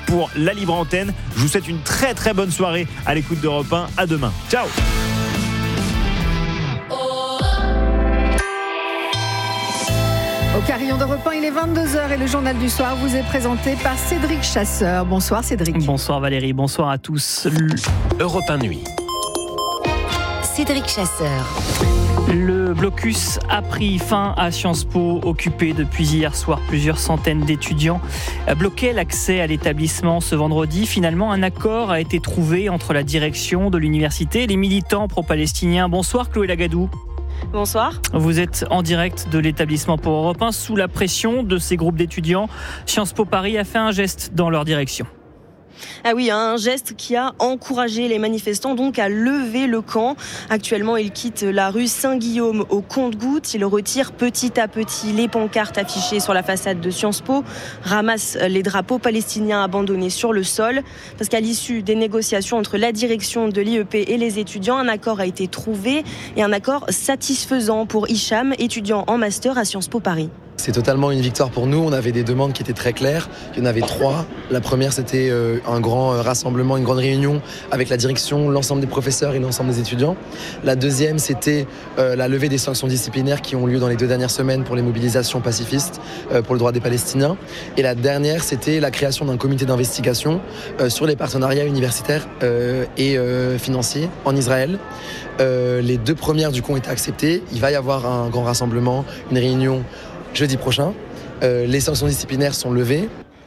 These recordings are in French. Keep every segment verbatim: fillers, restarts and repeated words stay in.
pour la libre antenne. Je vous souhaite une très très bonne soirée à l'écoute d'Europe un. À demain. Ciao. Au carillon d'Europe un, il est vingt-deux heures et le journal du soir vous est présenté par Cédric Chasseur. Bonsoir Cédric. Bonsoir Valérie, bonsoir à tous. Europe un Nuit. Cédric Chasseur. Le blocus a pris fin à Sciences Po, occupé depuis hier soir. Plusieurs centaines d'étudiants bloquaient l'accès à l'établissement ce vendredi. Finalement, un accord a été trouvé entre la direction de l'université et les militants pro-palestiniens. Bonsoir Chloé Lagadou. Bonsoir. Vous êtes en direct de l'établissement pour Europe un. Sous la pression de ces groupes d'étudiants, Sciences Po Paris a fait un geste dans leur direction. Ah oui, un geste qui a encouragé les manifestants donc à lever le camp. Actuellement, ils quittent la rue Saint-Guillaume au compte-gouttes. Ils retirent petit à petit les pancartes affichées sur la façade de Sciences Po, ramassent les drapeaux palestiniens abandonnés sur le sol. Parce qu'à l'issue des négociations entre la direction de l'I E P et les étudiants, un accord a été trouvé et un accord satisfaisant pour Hicham, étudiant en master à Sciences Po Paris. C'est totalement une victoire pour nous. On avait des demandes qui étaient très claires. Il y en avait trois. La première, c'était un grand rassemblement, une grande réunion avec la direction, l'ensemble des professeurs et l'ensemble des étudiants. La deuxième, c'était la levée des sanctions disciplinaires qui ont lieu dans les deux dernières semaines pour les mobilisations pacifistes pour le droit des Palestiniens. Et la dernière, c'était la création d'un comité d'investigation sur les partenariats universitaires et financiers en Israël. Les deux premières, du coup, ont été acceptées. Il va y avoir un grand rassemblement, une réunion jeudi prochain. Euh, les sanctions disciplinaires sont levées.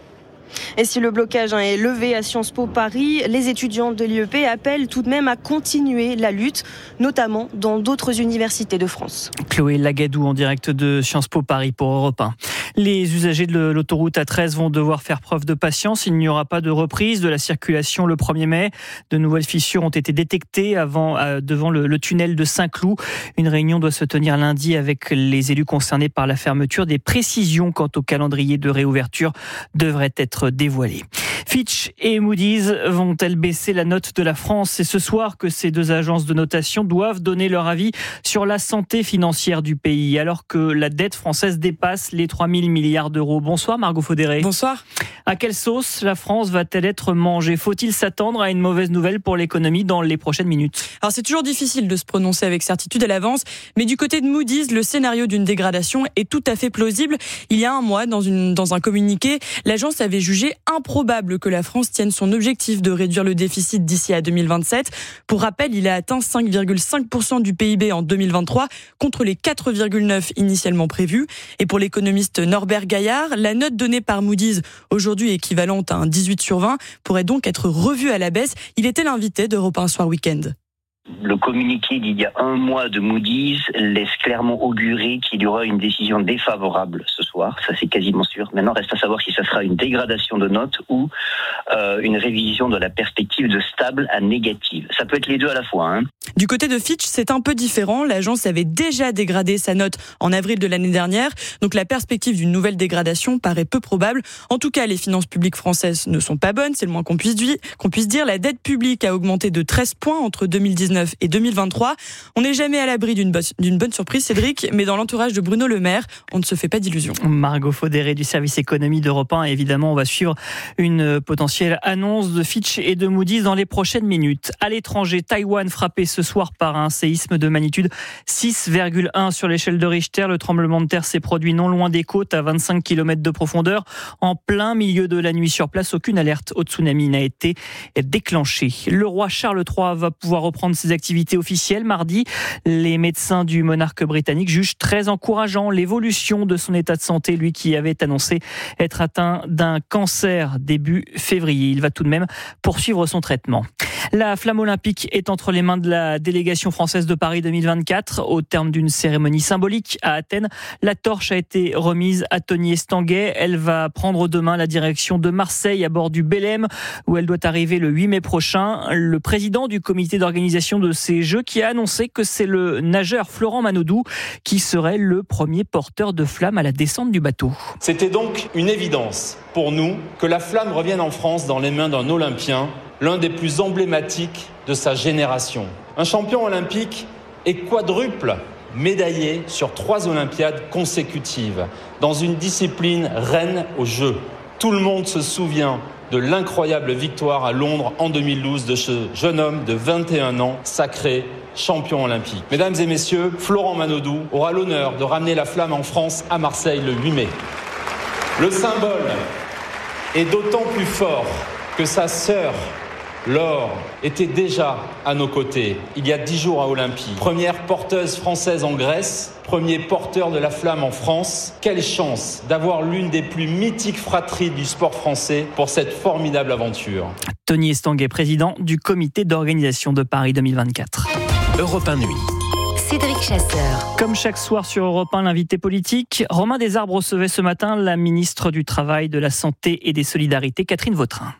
Et si le blocage est levé à Sciences Po Paris, les étudiants de l'I E P appellent tout de même à continuer la lutte, notamment dans d'autres universités de France. Chloé Lagadou en direct de Sciences Po Paris pour Europe un. Les usagers de l'autoroute A treize vont devoir faire preuve de patience. Il n'y aura pas de reprise de la circulation le premier mai. De nouvelles fissures ont été détectées avant, euh, devant le, le tunnel de Saint-Cloud. Une réunion doit se tenir lundi avec les élus concernés par la fermeture. Des précisions quant au calendrier de réouverture devraient être dévoilées. Fitch et Moody's vont-elles baisser la note de la France ? C'est ce soir que ces deux agences de notation doivent donner leur avis sur la santé financière du pays, alors que la dette française dépasse les trois mille milliards d'euros. Bonsoir Margot Faudéré. Bonsoir. À quelle sauce la France va-t-elle être mangée ? Faut-il s'attendre à une mauvaise nouvelle pour l'économie dans les prochaines minutes ? Alors c'est toujours difficile de se prononcer avec certitude à l'avance, mais du côté de Moody's, le scénario d'une dégradation est tout à fait plausible. Il y a un mois, dans, une, dans un communiqué, l'agence avait jugé improbable que la France tienne son objectif de réduire le déficit d'ici à deux mille vingt-sept. Pour rappel, il a atteint cinq virgule cinq pour cent du P I B en deux mille vingt-trois contre les quatre virgule neuf pour cent initialement prévus. Et pour l'économiste Norbert Gaillard, la note donnée par Moody's, aujourd'hui équivalente à un dix-huit sur vingt, pourrait donc être revue à la baisse. Il était l'invité d'Europe un Soir Week-end. Le communiqué d'il y a un mois de Moody's laisse clairement augurer qu'il y aura une décision défavorable ce soir, ça c'est quasiment sûr. Maintenant, reste à savoir si ça sera une dégradation de note ou euh, une révision de la perspective de stable à négative. Ça peut être les deux à la fois. Hein. Du côté de Fitch, c'est un peu différent. L'agence avait déjà dégradé sa note en avril de l'année dernière, donc la perspective d'une nouvelle dégradation paraît peu probable. En tout cas, les finances publiques françaises ne sont pas bonnes, c'est le moins qu'on puisse dire. Qu'on puisse dire. La dette publique a augmenté de treize points entre deux mille dix-neuf et deux mille vingt-trois. On n'est jamais à l'abri d'une, bo- d'une bonne surprise, Cédric, mais dans l'entourage de Bruno Le Maire, on ne se fait pas d'illusions. Margot Faudéré du service économie d'Europe un. Évidemment, on va suivre une potentielle annonce de Fitch et de Moody's dans les prochaines minutes. À l'étranger, Taïwan frappé ce soir par un séisme de magnitude six virgule un sur l'échelle de Richter. Le tremblement de terre s'est produit non loin des côtes, à vingt-cinq kilomètres de profondeur, en plein milieu de la nuit sur place. Aucune alerte au tsunami n'a été déclenchée. Le roi Charles trois va pouvoir reprendre ses activités officielles mardi. Les médecins du monarque britannique jugent très encourageant l'évolution de son état de santé, lui qui avait annoncé être atteint d'un cancer début février. Il va tout de même poursuivre son traitement. La flamme olympique est entre les mains de la délégation française de Paris deux mille vingt-quatre. Au terme d'une cérémonie symbolique à Athènes, la torche a été remise à Tony Estanguet. Elle va prendre demain la direction de Marseille à bord du Belém, où elle doit arriver le huit mai prochain. Le président du comité d'organisation de ces Jeux qui a annoncé que c'est le nageur Florent Manodou qui serait le premier porteur de flamme à la descente du bateau. C'était donc une évidence pour nous que la flamme revienne en France dans les mains d'un Olympien, l'un des plus emblématiques de sa génération. Un champion olympique est quadruple médaillé sur trois Olympiades consécutives dans une discipline reine aux Jeux. Tout le monde se souvient de l'incroyable victoire à Londres en deux mille douze de ce jeune homme de vingt et un ans, sacré champion olympique. Mesdames et messieurs, Florent Manodou aura l'honneur de ramener la flamme en France à Marseille le huit mai. Le symbole est d'autant plus fort que sa sœur, Laure, était déjà à nos côtés il y a dix jours à Olympie. Première porteuse française en Grèce, premier porteur de la flamme en France. Quelle chance d'avoir l'une des plus mythiques fratries du sport français pour cette formidable aventure. Tony Estanguet, président du comité d'organisation de Paris deux mille vingt-quatre. Europe un Nuit. Cédric Chasseur. Comme chaque soir sur Europe un, l'invité politique, Romain Desarbres recevait ce matin la ministre du Travail, de la Santé et des Solidarités, Catherine Vautrin.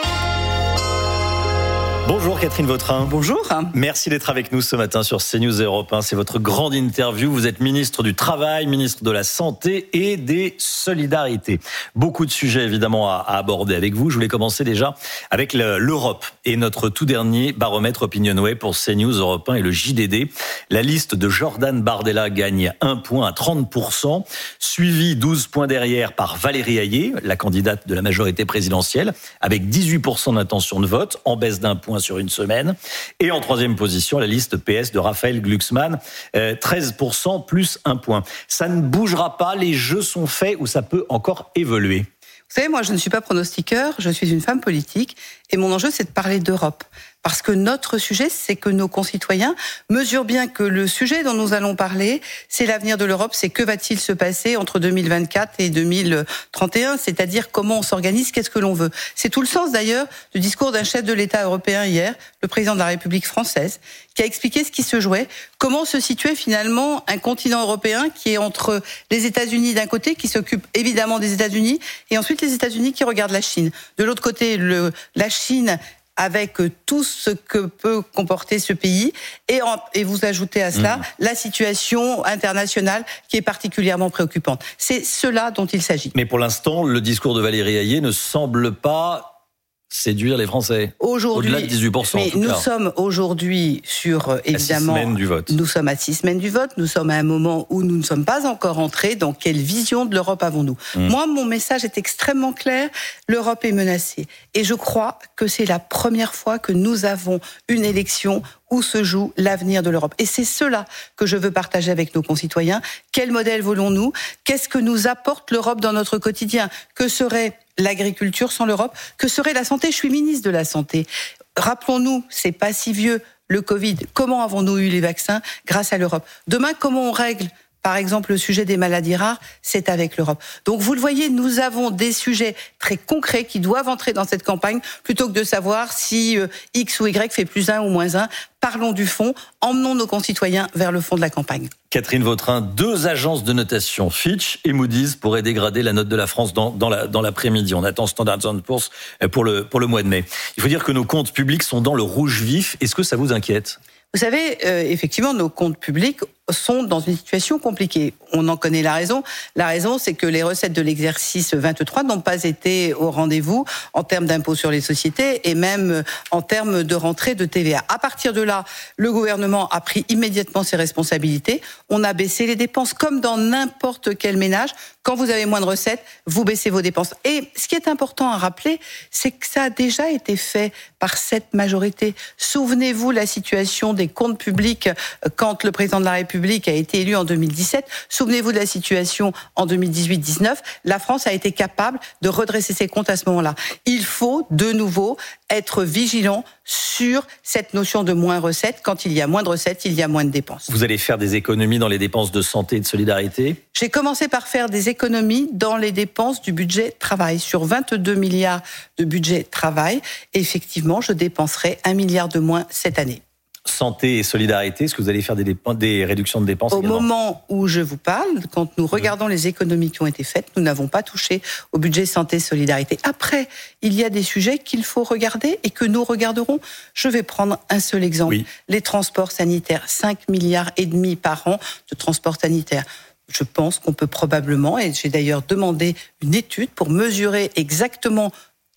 Bonjour Catherine Vautrin. Bonjour. Merci d'être avec nous ce matin sur CNews et Europe un. C'est votre grande interview. Vous êtes ministre du Travail, ministre de la Santé et des Solidarités. Beaucoup de sujets évidemment à aborder avec vous. Je voulais commencer déjà avec l'Europe et notre tout dernier baromètre Opinionway pour CNews, Europe un et le J D D. La liste de Jordan Bardella gagne un point à trente pour cent, suivi douze points derrière par Valérie Hayé, la candidate de la majorité présidentielle, avec dix-huit pour cent d'intention de vote, en baisse d'un point sur une semaine. Et en troisième position, la liste P S de Raphaël Glucksmann, euh, treize pour cent plus un point. Ça ne bougera pas, les jeux sont faits ou ça peut encore évoluer? Vous savez, moi, je ne suis pas pronostiqueur, je suis une femme politique et mon enjeu, c'est de parler d'Europe. Parce que notre sujet, c'est que nos concitoyens mesurent bien que le sujet dont nous allons parler, c'est l'avenir de l'Europe, c'est que va-t-il se passer entre deux mille vingt-quatre et deux mille trente et un, c'est-à-dire comment on s'organise, qu'est-ce que l'on veut. C'est tout le sens d'ailleurs du discours d'un chef de l'État européen hier, le président de la République française, qui a expliqué ce qui se jouait, comment se situait finalement un continent européen qui est entre les États-Unis d'un côté, qui s'occupe évidemment des États-Unis, et ensuite les États-Unis qui regardent la Chine. De l'autre côté, le, la Chine avec tout ce que peut comporter ce pays, et, en, et vous ajoutez à cela mmh. la situation internationale qui est particulièrement préoccupante. C'est cela dont il s'agit. Mais pour l'instant, le discours de Valérie Hayé ne semble pas séduire les Français. Aujourd'hui, au-delà de dix-huit pour cent. Mais en tout nous cas. sommes aujourd'hui sur évidemment. À six semaines du vote. Nous sommes à six semaines du vote. Nous sommes à un moment où nous ne sommes pas encore entrés. Dans quelle vision de l'Europe avons-nous ? mmh. Moi, mon message est extrêmement clair. L'Europe est menacée, et je crois que c'est la première fois que nous avons une élection où se joue l'avenir de l'Europe. Et c'est cela que je veux partager avec nos concitoyens. Quel modèle voulons-nous ? Qu'est-ce que nous apporte l'Europe dans notre quotidien ? Que serait l'agriculture sans l'Europe ? Que serait la santé ? Je suis ministre de la Santé. Rappelons-nous, c'est pas si vieux, le Covid. Comment avons-nous eu les vaccins ? Grâce à l'Europe. Demain, comment on règle par exemple, le sujet des maladies rares, c'est avec l'Europe. Donc, vous le voyez, nous avons des sujets très concrets qui doivent entrer dans cette campagne, plutôt que de savoir si euh, X ou Y fait plus un ou moins un. Parlons du fond, emmenons nos concitoyens vers le fond de la campagne. Catherine Vautrin, deux agences de notation, Fitch et Moody's, pourraient dégrader la note de la France dans, dans, la, dans l'après-midi. On attend Standard and Poor's pour le, pour le mois de mai. Il faut dire que nos comptes publics sont dans le rouge vif. Est-ce que ça vous inquiète ? Vous savez, euh, effectivement, nos comptes publics sont dans une situation compliquée. On en connaît la raison. La raison, c'est que les recettes de l'exercice vingt-trois n'ont pas été au rendez-vous en termes d'impôt sur les sociétés et même en termes de rentrée de T V A. À partir de là, le gouvernement a pris immédiatement ses responsabilités. On a baissé les dépenses comme dans n'importe quel ménage. Quand vous avez moins de recettes, vous baissez vos dépenses. Et ce qui est important à rappeler, c'est que ça a déjà été fait par cette majorité. Souvenez-vous la situation des comptes publics quand le président de la République a été élu en deux mille dix-sept. Souvenez-vous de la situation en deux mille dix-huit dix-neuf. La France a été capable de redresser ses comptes à ce moment-là. Il faut de nouveau être vigilant sur cette notion de moins recettes. Quand il y a moins de recettes, il y a moins de dépenses. Vous allez faire des économies dans les dépenses de santé et de solidarité ? J'ai commencé par faire des économies dans les dépenses du budget travail. Sur vingt-deux milliards de budget travail, effectivement, je dépenserai un milliard de moins cette année. Santé et solidarité, est-ce que vous allez faire des, dépenses, des réductions de dépenses Au également ? moment où je vous parle, quand nous regardons mmh. les économies qui ont été faites, nous n'avons pas touché au budget santé et solidarité. Après, il y a des sujets qu'il faut regarder et que nous regarderons. Je vais prendre un seul exemple. Oui. Les transports sanitaires, cinq milliards et demi par an de transports sanitaires. Je pense qu'on peut probablement, et j'ai d'ailleurs demandé une étude pour mesurer exactement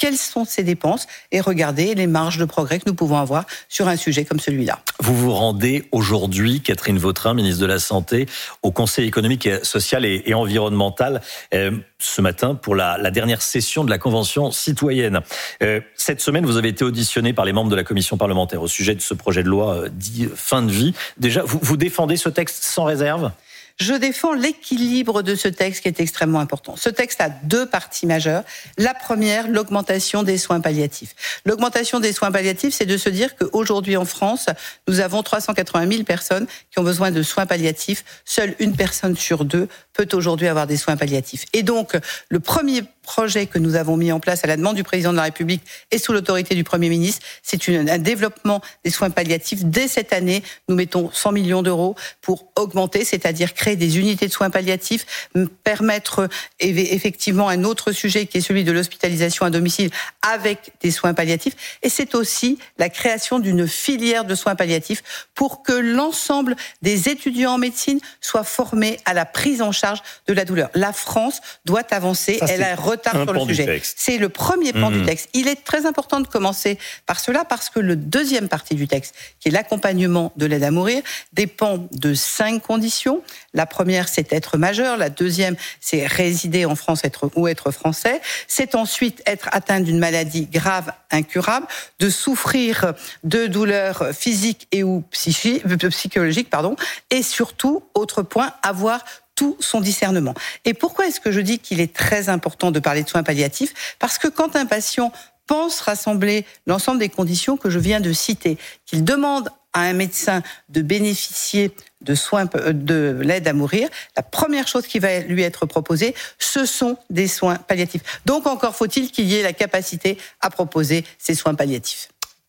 quelles sont ces dépenses et regarder les marges de progrès que nous pouvons avoir sur un sujet comme celui-là. Vous vous rendez aujourd'hui, Catherine Vautrin, ministre de la Santé, au Conseil économique, social et, et environnemental euh, ce matin pour la, la dernière session de la Convention citoyenne. Euh, cette semaine, vous avez été auditionné par les membres de la commission parlementaire au sujet de ce projet de loi euh, dit fin de vie. Déjà, vous, vous défendez ce texte sans réserve ? Je défends l'équilibre de ce texte qui est extrêmement important. Ce texte a deux parties majeures. La première, l'augmentation des soins palliatifs. L'augmentation des soins palliatifs, c'est de se dire qu'aujourd'hui en France, nous avons trois cent quatre-vingt mille personnes qui ont besoin de soins palliatifs. Seule une personne sur deux peut aujourd'hui avoir des soins palliatifs. Et donc, le premier projet que nous avons mis en place à la demande du président de la République et sous l'autorité du Premier ministre, c'est une, un développement des soins palliatifs. Dès cette année, nous mettons cent millions d'euros pour augmenter, c'est-à-dire créer des unités de soins palliatifs, permettre effectivement un autre sujet qui est celui de l'hospitalisation à domicile avec des soins palliatifs. Et c'est aussi la création d'une filière de soins palliatifs pour que l'ensemble des étudiants en médecine soient formés à la prise en charge de la douleur. La France doit avancer, Ça, elle a un retard sur le sujet. C'est le premier pan mmh. du texte. Il est très important de commencer par cela parce que le deuxième partie du texte, qui est l'accompagnement de l'aide à mourir, dépend de cinq conditions. La première, c'est être majeur. La deuxième, c'est résider en France être, ou être français. C'est ensuite être atteint d'une maladie grave, incurable, de souffrir de douleurs physiques et ou psychiques, psychologiques, pardon, et surtout, autre point, avoir tout son discernement. Et pourquoi est-ce que je dis qu'il est très important de parler de soins palliatifs ? Parce que quand un patient pense rassembler l'ensemble des conditions que je viens de citer, qu'il demande à un médecin de bénéficier de soins de l'aide à mourir, la première chose qui va lui être proposée, ce sont des soins palliatifs. Donc encore faut-il qu'il y ait la capacité à proposer ces soins palliatifs.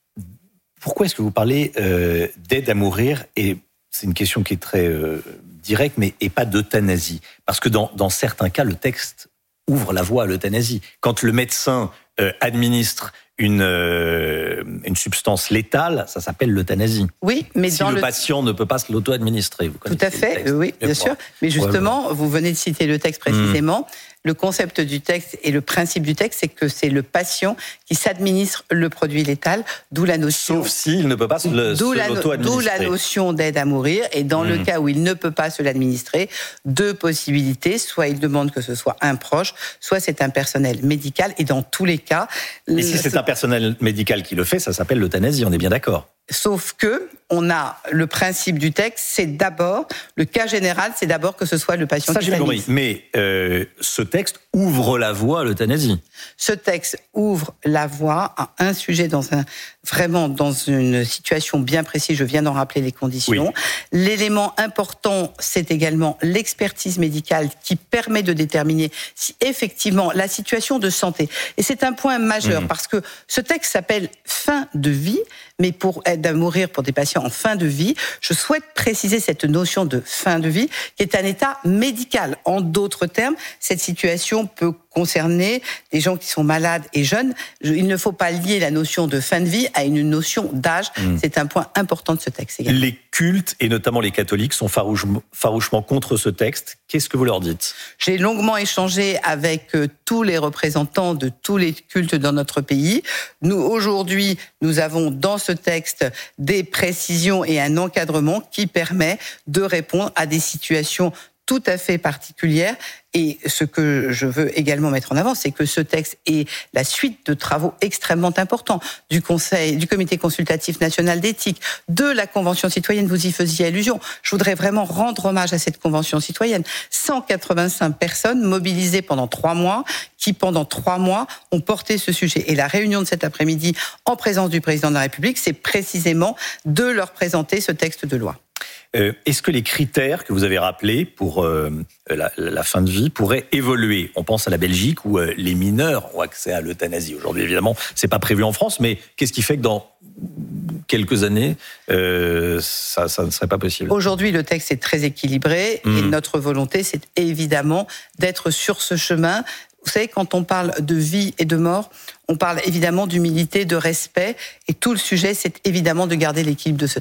Pourquoi est-ce que vous parlez euh, d'aide à mourir ? Et c'est une question qui est très euh, directe, mais et pas d'euthanasie. Parce que dans, dans certains cas, le texte ouvre la voie à l'euthanasie. Quand le médecin euh, administre une, euh, une substance létale, ça s'appelle l'euthanasie. Oui, mais si dans le, le patient ne peut pas se l'auto-administrer. Vous Tout à fait, oui, bien sûr. Mais justement, ouais, vous venez de citer le texte précisément. Mmh. Le concept du texte et le principe du texte, c'est que c'est le patient qui s'administre le produit létal, d'où la notion... Sauf s'il ne peut pas se, le, d'où se la, l'auto-administrer. D'où la notion d'aide à mourir. Et dans mmh. le cas où il ne peut pas se l'administrer, deux possibilités. Soit il demande que ce soit un proche, soit c'est un personnel médical. Et dans tous les cas... Et si c'est un personnel médical qui le fait, ça s'appelle l'euthanasie, on est bien d'accord. Sauf que on a le principe du texte, c'est d'abord le cas général, c'est d'abord que ce soit le patient ça, qui j'ai compris. Mais euh, ce texte ouvre la voie à l'euthanasie. Ce texte ouvre la voie à un sujet dans un vraiment dans une situation bien précise. Je viens d'en rappeler les conditions. Oui. L'élément important, c'est également l'expertise médicale qui permet de déterminer si effectivement la situation de santé. Et c'est un point majeur mmh. parce que ce texte s'appelle fin de vie. Mais pour aide à mourir pour des patients en fin de vie, je souhaite préciser cette notion de fin de vie qui est un état médical. En d'autres termes, cette situation peut concerner des gens qui sont malades et jeunes. Il ne faut pas lier la notion de fin de vie à une notion d'âge. Mmh. C'est un point important de ce texte également. Les cultes, et notamment les catholiques, sont farouchement, farouchement contre ce texte. Qu'est-ce que vous leur dites ? J'ai longuement échangé avec tous les représentants de tous les cultes dans notre pays. Nous, aujourd'hui, nous avons dans ce texte des précisions et un encadrement qui permet de répondre à des situations tout à fait particulière. Et ce que je veux également mettre en avant, c'est que ce texte est la suite de travaux extrêmement importants du Conseil, du Comité consultatif national d'éthique, de la Convention citoyenne, vous y faisiez allusion. Je voudrais vraiment rendre hommage à cette Convention citoyenne. cent quatre-vingt-cinq personnes mobilisées pendant trois mois, qui pendant trois mois ont porté ce sujet. Et la réunion de cet après-midi, en présence du Président de la République, c'est précisément de leur présenter ce texte de loi. Euh, est-ce que les critères que vous avez rappelés pour euh, la, la fin de vie pourraient évoluer ? On pense à la Belgique où euh, les mineurs ont accès à l'euthanasie. Aujourd'hui, évidemment, c'est pas prévu en France, mais qu'est-ce qui fait que dans quelques années, euh, ça, ça ne serait pas possible ? Aujourd'hui, le texte est très équilibré mmh. et notre volonté, c'est évidemment d'être sur ce chemin. Vous savez, quand on parle de vie et de mort, on parle évidemment d'humilité, de respect, et tout le sujet, c'est évidemment de garder l'équilibre de ce texte.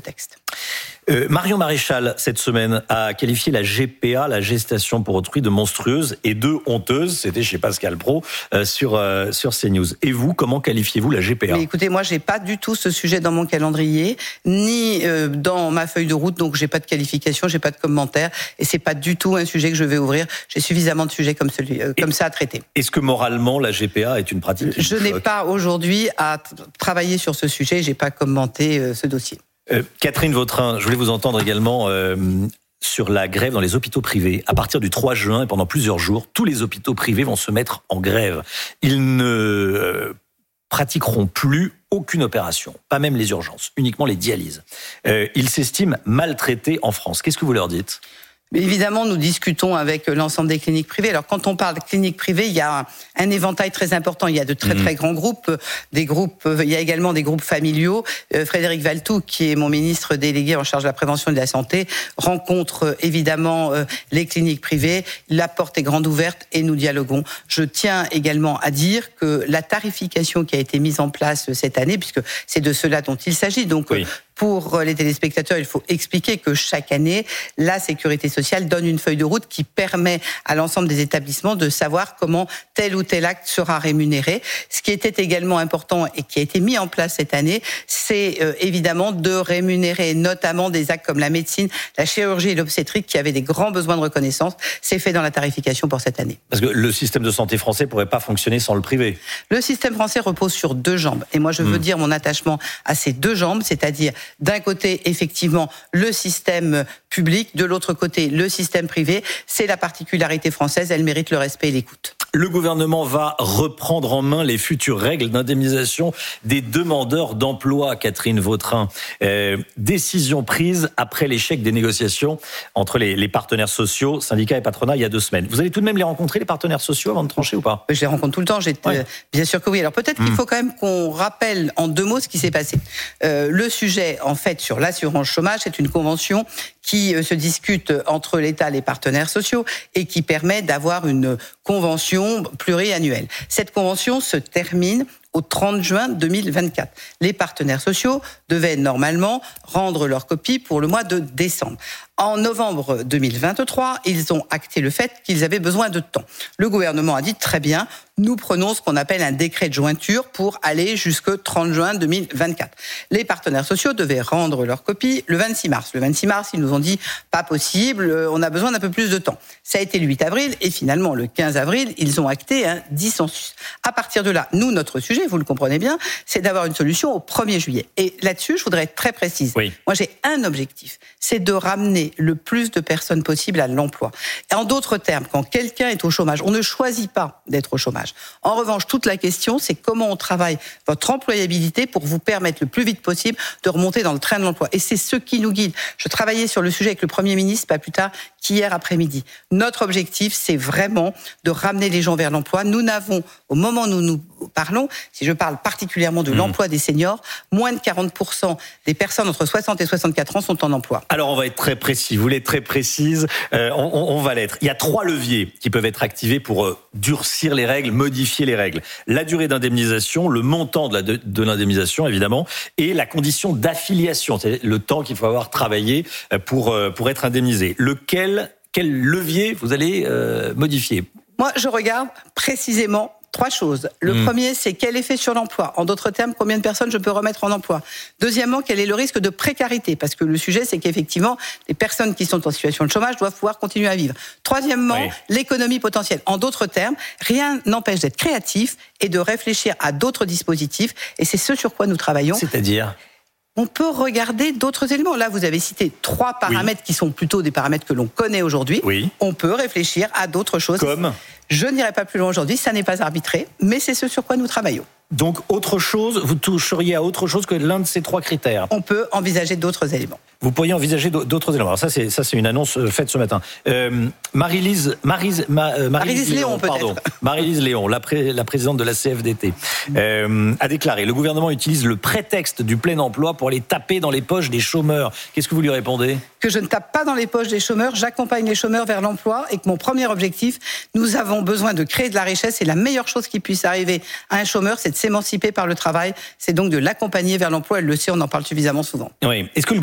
Euh, Marion Maréchal, cette semaine, a qualifié la G P A, la gestation pour autrui, de monstrueuse et de honteuse. C'était chez Pascal Praud euh, sur, euh, sur CNews. Et vous, comment qualifiez-vous la G P A ? Mais écoutez, moi, j'ai pas du tout ce sujet dans mon calendrier, ni euh, dans ma feuille de route, donc j'ai pas de qualification, j'ai pas de commentaire, et c'est pas du tout un sujet que je vais ouvrir. J'ai suffisamment de sujets comme celui, euh, comme ça à traiter. Est-ce que moralement, la G P A est une pratique qui Je n'ai pas aujourd'hui à t- travailler sur ce sujet, j'ai pas commenté euh, ce dossier. Euh, Catherine Vautrin, je voulais vous entendre également euh, sur la grève dans les hôpitaux privés. À partir du trois juin et pendant plusieurs jours, tous les hôpitaux privés vont se mettre en grève. Ils ne euh, pratiqueront plus aucune opération, pas même les urgences, uniquement les dialyses. Euh, ils s'estiment maltraités en France. Qu'est-ce que vous leur dites ? Mais évidemment, nous discutons avec l'ensemble des cliniques privées. Alors, quand on parle de cliniques privées, il y a un, un éventail très important. Il y a de très, très grands groupes, des groupes, il y a également des groupes familiaux. Euh, Frédéric Valletoux, qui est mon ministre délégué en charge de la prévention et de la santé, rencontre euh, évidemment euh, les cliniques privées. La porte est grande ouverte et nous dialoguons. Je tiens également à dire que la tarification qui a été mise en place cette année, puisque c'est de cela dont il s'agit, donc oui. Pour les téléspectateurs, il faut expliquer que chaque année, la Sécurité sociale donne une feuille de route qui permet à l'ensemble des établissements de savoir comment tel ou tel acte sera rémunéré. Ce qui était également important et qui a été mis en place cette année, c'est euh, évidemment de rémunérer notamment des actes comme la médecine, la chirurgie et l'obstétrique qui avaient des grands besoins de reconnaissance. C'est fait dans la tarification pour cette année. Parce que le système de santé français pourrait pas fonctionner sans le privé. Le système français repose sur deux jambes. Et moi, je veux mmh. dire mon attachement à ces deux jambes, c'est-à-dire d'un côté, effectivement, le système public, de l'autre côté, le système privé. C'est la particularité française, elle mérite le respect et l'écoute. Le gouvernement va reprendre en main les futures règles d'indemnisation des demandeurs d'emploi, Catherine Vautrin. Euh, décision prise après l'échec des négociations entre les, les partenaires sociaux, syndicats et patronat, il y a deux semaines. Vous allez tout de même les rencontrer, les partenaires sociaux, avant de trancher ou pas ? Je les rencontre tout le temps, j'ai, ouais. euh, bien sûr que oui. Alors peut-être mmh. qu'il faut quand même qu'on rappelle en deux mots ce qui s'est passé. Euh, le sujet, en fait, sur l'assurance chômage, c'est une convention qui euh, se discute entre l'État et les partenaires sociaux et qui permet d'avoir une convention pluriannuelle. Cette convention se termine au trente juin deux mille vingt-quatre. Les partenaires sociaux devaient normalement rendre leur copie pour le mois de décembre. En novembre deux mille vingt-trois, ils ont acté le fait qu'ils avaient besoin de temps. Le gouvernement a dit très bien, nous prenons ce qu'on appelle un décret de jointure pour aller jusqu'au trente juin deux mille vingt-quatre. Les partenaires sociaux devaient rendre leur copie le vingt-six mars. Le vingt-six mars, ils nous ont dit pas possible, on a besoin d'un peu plus de temps. Ça a été le huit avril et finalement le quinze avril, ils ont acté un dissensus. À partir de là, nous, notre sujet, vous le comprenez bien, c'est d'avoir une solution au premier juillet. Et là-dessus, je voudrais être très précise. Oui. Moi, j'ai un objectif, c'est de ramener le plus de personnes possible à l'emploi. Et en d'autres termes, quand quelqu'un est au chômage, on ne choisit pas d'être au chômage. En revanche, toute la question, c'est comment on travaille votre employabilité pour vous permettre le plus vite possible de remonter dans le train de l'emploi. Et c'est ce qui nous guide. Je travaillais sur le sujet avec le Premier ministre, pas plus tard qu'hier après-midi. Notre objectif, c'est vraiment de ramener les gens vers l'emploi. Nous n'avons, au moment où nous nous parlons, si je parle particulièrement de mmh. l'emploi des seniors, moins de quarante pour cent des personnes entre soixante et soixante-quatre ans sont en emploi. Alors, on va être très précis. Vous l'êtes très précise. Euh, on, on va l'être. Il y a trois leviers qui peuvent être activés pour euh, durcir les règles, modifier les règles. La durée d'indemnisation, le montant de, la, de, de l'indemnisation, évidemment, et la condition d'affiliation, c'est le temps qu'il faut avoir travaillé pour, euh, pour être indemnisé. Lequel, quel levier vous allez euh, modifier ? Moi, je regarde précisément trois choses. Le mmh. premier, c'est quel effet sur l'emploi. En d'autres termes, combien de personnes je peux remettre en emploi. Deuxièmement, quel est le risque de précarité. Parce que le sujet, c'est qu'effectivement, les personnes qui sont en situation de chômage doivent pouvoir continuer à vivre. Troisièmement, oui. l'économie potentielle. En d'autres termes, rien n'empêche d'être créatif et de réfléchir à d'autres dispositifs. Et c'est ce sur quoi nous travaillons. C'est-à-dire ? On peut regarder d'autres éléments. Là, vous avez cité trois paramètres oui. qui sont plutôt des paramètres que l'on connaît aujourd'hui. Oui. On peut réfléchir à d'autres choses. Comme ? Je n'irai pas plus loin aujourd'hui, ça n'est pas arbitré, mais c'est ce sur quoi nous travaillons. Donc, autre chose, vous toucheriez à autre chose que l'un de ces trois critères ? On peut envisager d'autres éléments. Vous pourriez envisager d'autres éléments. Alors ça, c'est ça, c'est une annonce faite ce matin. Euh, Marie-Lise, Marie, Ma, euh, Marie-Lise, Marie-Lise Léon, pardon. Marie-Lise Léon, la, pré, la présidente de la C F D T, euh, a déclaré: le gouvernement utilise le prétexte du plein emploi pour aller taper dans les poches des chômeurs. Qu'est-ce que vous lui répondez ? Que je ne tape pas dans les poches des chômeurs, j'accompagne les chômeurs vers l'emploi et que mon premier objectif, nous avons besoin de créer de la richesse et la meilleure chose qui puisse arriver à un chômeur, c'est de s'émanciper par le travail. C'est donc de l'accompagner vers l'emploi. Elle le sait, on en parle suffisamment souvent. Oui. Est-ce que le gouvernement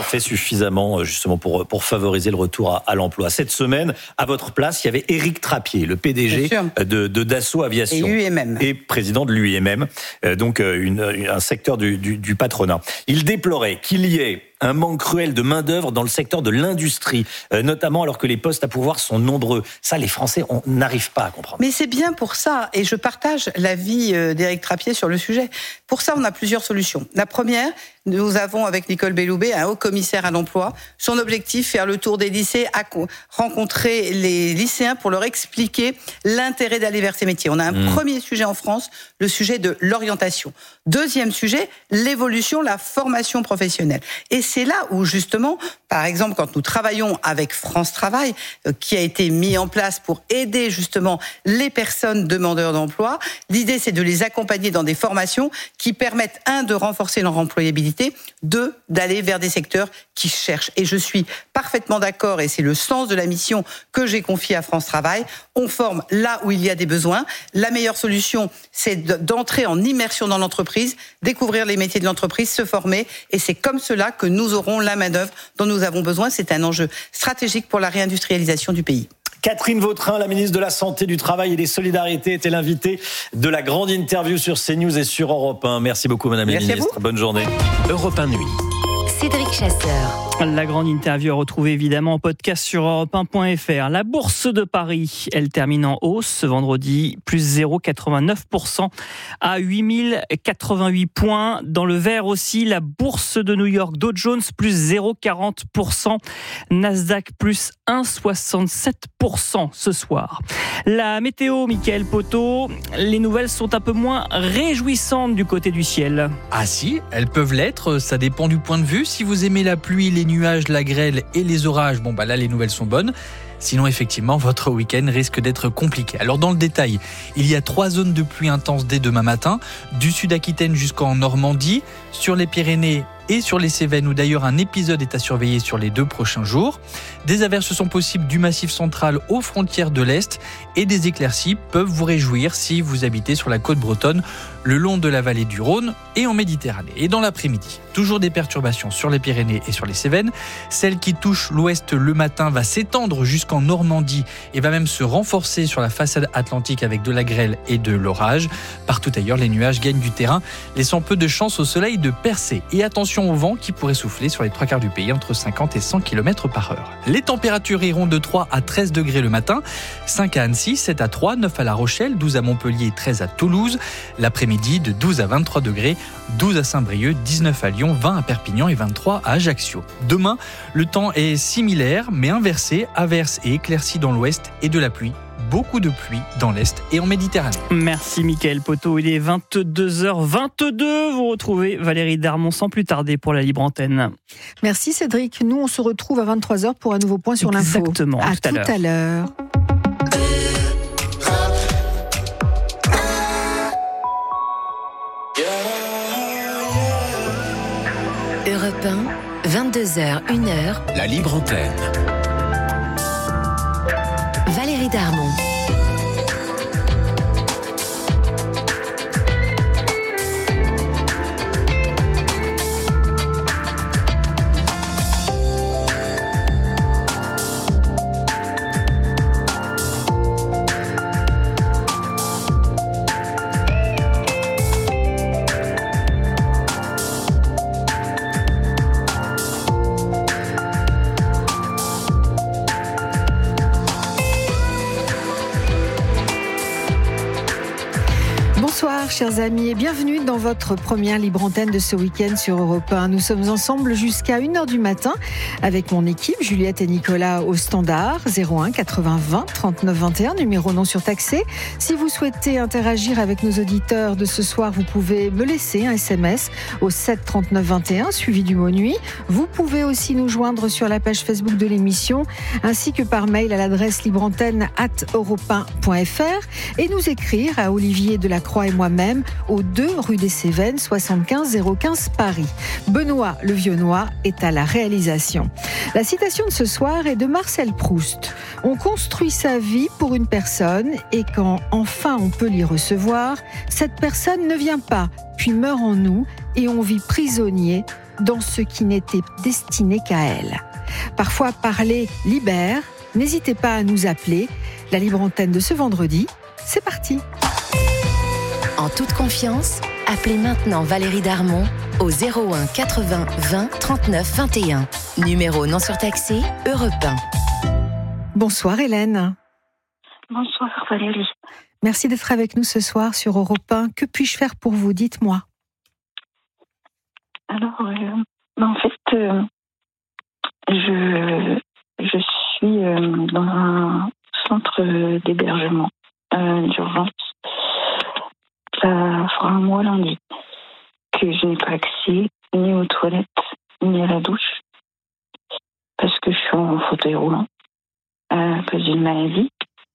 fait suffisamment justement pour, pour favoriser le retour à, à l'emploi. Cette semaine, à votre place, il y avait Éric Trappier, le P D G de, de Dassault Aviation. Et U M M. Et président de l'U I M M, donc une, un secteur du, du, du patronat. Il déplorait qu'il y ait un manque cruel de main-d'œuvre dans le secteur de l'industrie, euh, notamment alors que les postes à pourvoir sont nombreux. Ça, les Français, on n'arrive pas à comprendre. Mais c'est bien pour ça, et je partage l'avis d'Éric Trappier sur le sujet. Pour ça, on a plusieurs solutions. La première, nous avons avec Nicole Belloubet un haut commissaire à l'emploi. Son objectif, faire le tour des lycées, rencontrer les lycéens pour leur expliquer l'intérêt d'aller vers ces métiers. On a un mmh. premier sujet en France, le sujet de l'orientation. Deuxième sujet, l'évolution, la formation professionnelle. Et c'est là où, justement, par exemple, quand nous travaillons avec France Travail, euh, qui a été mis en place pour aider, justement, les personnes demandeurs d'emploi, l'idée, c'est de les accompagner dans des formations qui permettent, un, de renforcer leur employabilité, deux, d'aller vers des secteurs qui cherchent. Et je suis parfaitement d'accord, et c'est le sens de la mission que j'ai confiée à France Travail. On forme là où il y a des besoins. La meilleure solution, c'est d'entrer en immersion dans l'entreprise, découvrir les métiers de l'entreprise, se former, et c'est comme cela que nous aurons la main-d'œuvre dont nous avons besoin. C'est un enjeu stratégique pour la réindustrialisation du pays. Catherine Vautrin, la ministre de la Santé, du Travail et des Solidarités, était l'invitée de la grande interview sur CNews et sur Europe un. Merci beaucoup, Madame la Ministre. Bonne journée. Europe un Nuit. Cédric Chasseur. La grande interview à retrouver évidemment en podcast sur europe un point f r. La bourse de Paris, elle termine en hausse ce vendredi, plus zéro virgule quatre-vingt-neuf pour cent à huit mille quatre-vingt-huit points. Dans le vert aussi, la bourse de New York, Dow Jones, plus zéro virgule quarante pour cent. Nasdaq, plus un virgule soixante-sept pour cent ce soir. La météo, Mickaël Poteau, les nouvelles sont un peu moins réjouissantes du côté du ciel. Ah si, elles peuvent l'être, ça dépend du point de vue. Si vous aimez la pluie, les nuages, la grêle et les orages, bon bah là les nouvelles sont bonnes. Sinon effectivement votre week-end risque d'être compliqué. Alors dans le détail, il y a trois zones de pluie intense dès demain matin, du sud Aquitaine jusqu'en Normandie, sur les Pyrénées et sur les Cévennes où d'ailleurs un épisode est à surveiller sur les deux prochains jours. Des averses sont possibles du Massif central aux frontières de l'Est et des éclaircies peuvent vous réjouir si vous habitez sur la côte bretonne, le long de la vallée du Rhône et en Méditerranée. Et dans l'après-midi, toujours des perturbations sur les Pyrénées et sur les Cévennes. Celle qui touche l'ouest le matin va s'étendre jusqu'en Normandie et va même se renforcer sur la façade atlantique avec de la grêle et de l'orage. Partout ailleurs, les nuages gagnent du terrain, laissant peu de chance au soleil de percer. Et attention au vent qui pourrait souffler sur les trois quarts du pays entre cinquante et cent kilomètres par heure. Les températures iront de trois à treize degrés le matin, cinq à Annecy, sept à Troyes, neuf à La Rochelle, douze à Montpellier et treize à Toulouse. L'après-midi de douze à vingt-trois degrés, douze à Saint-Brieuc, dix-neuf à Lyon, vingt à Perpignan et vingt-trois à Ajaccio. Demain, le temps est similaire mais inversé, averses et éclaircies dans l'ouest et de la pluie. Beaucoup de pluie dans l'Est et en Méditerranée. Merci Mickaël Poteau, il est vingt-deux heures vingt-deux. Vous retrouvez Valérie Darmon sans plus tarder pour la Libre Antenne. Merci Cédric, nous on se retrouve à vingt-trois heures pour un nouveau point sur l'info. Exactement, à tout à l'heure. Tout à l'heure. Europe un, vingt-deux heures, une heure. La Libre Antenne. Valérie Darmon. Bonsoir chers amis et bienvenue dans votre première Libre Antenne de ce week-end sur Europe un. Nous sommes ensemble jusqu'à une heure du matin avec mon équipe, Juliette et Nicolas au standard, zéro un quatre-vingts vingt trente-neuf vingt et un, numéro non surtaxé. Si vous souhaitez interagir avec nos auditeurs de ce soir, vous pouvez me laisser un S M S au sept trente-neuf vingt et un, suivi du mot nuit. Vous pouvez aussi nous joindre sur la page Facebook de l'émission, ainsi que par mail à l'adresse libreantenne arobase europe un point f r et nous écrire à Olivier Delacroix et moi-même au deux rue des Cévennes, soixante-quinze zéro quinze Paris. Benoît Le Vionnois est à la réalisation. La citation de ce soir est de Marcel Proust. On construit sa vie pour une personne et quand enfin on peut l'y recevoir, cette personne ne vient pas, puis meurt en nous et on vit prisonnier dans ce qui n'était destiné qu'à elle. Parfois, parler libère. N'hésitez pas à nous appeler. La libre antenne de ce vendredi, c'est parti. En toute confiance, appelez maintenant Valérie Darmon au zéro un quatre-vingts vingt trente-neuf vingt et un. Numéro non surtaxé, Europe un. Bonsoir Hélène. Bonsoir Valérie. Merci d'être avec nous ce soir sur Europe un. Que puis-je faire pour vous ? Dites-moi. Alors, euh, en fait, euh, je, je suis euh, dans un centre d'hébergement euh, d'urgence. Ça fera un mois lundi que je n'ai pas accès ni aux toilettes ni à la douche parce que je suis en fauteuil roulant à cause d'une maladie.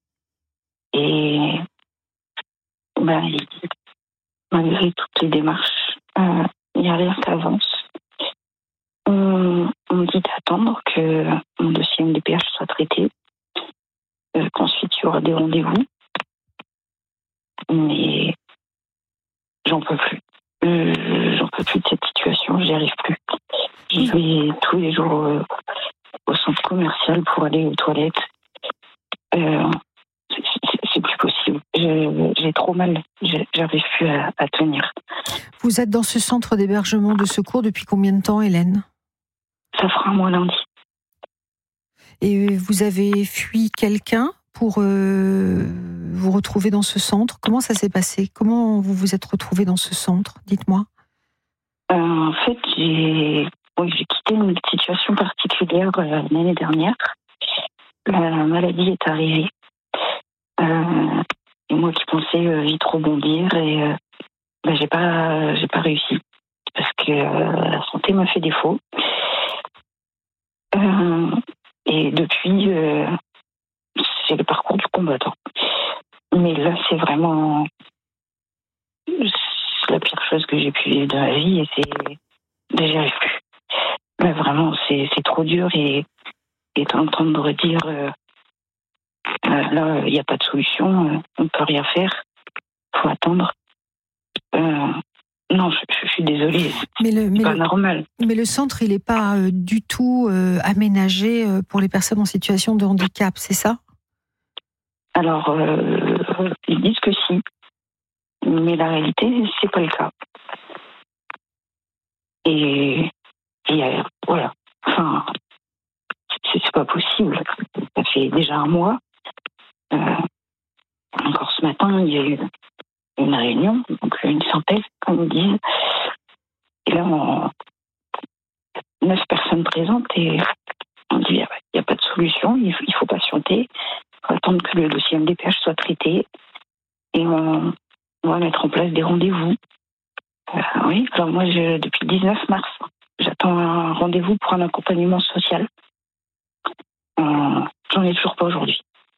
Et ben, malgré toutes les démarches, euh, il n'y a rien qui avance. On, on me dit d'attendre que mon dossier M D P H soit traité, euh, qu'ensuite il y aura des rendez-vous. Mais j'en peux plus. Euh, j'en peux plus de cette situation, j'y arrive plus. Je vais tous les jours euh, au centre commercial pour aller aux toilettes. Euh, c'est, c'est, c'est plus possible. Je, j'ai trop mal. Je, j'arrive plus à, à tenir. Vous êtes dans ce centre d'hébergement de secours depuis combien de temps, Hélène ? Ça fera un mois lundi. Et vous avez fui quelqu'un pour euh, vous retrouver dans ce centre ? Comment ça s'est passé ? Comment vous vous êtes retrouvé dans ce centre ? Dites-moi. Euh, en fait, j'ai, oui, j'ai quitté une situation particulière euh, l'année dernière. La maladie est arrivée. Euh, et moi qui pensais euh, vite rebondir, et euh, ben, j'ai pas, j'ai pas réussi parce que euh, la santé m'a fait défaut. Euh, et depuis, euh, c'est le parcours du combattant. Mais là, c'est vraiment c'est la pire chose que j'ai pu vivre de ma vie, et c'est, ben, j'y arrive plus. Là, vraiment, c'est, c'est trop dur, et, et d'entendre dire euh, euh, là, il n'y a pas de solution, euh, on ne peut rien faire, il faut attendre. Euh, non, je, je suis désolée, mais le, c'est mais pas le, normal. Mais le centre, il n'est pas euh, du tout euh, aménagé euh, pour les personnes en situation de handicap, c'est ça ? Alors, euh, ils disent que si, mais la réalité, c'est pas le cas. Et, et euh, voilà, enfin, c'est, c'est pas possible. Ça fait déjà un mois. Euh, encore ce matin, il y a eu une réunion, donc une synthèse, comme ils disent. Et là, on, neuf personnes présentes, et on dit il n'y a pas de solution, il faut, il faut patienter, il faut attendre que le dossier M D P H soit traité, et on, on va mettre en place des rendez-vous. Euh, oui, alors moi, je, depuis le dix-neuf mars, j'attends un rendez-vous pour un accompagnement social. Euh, j'en ai toujours pas aujourd'hui.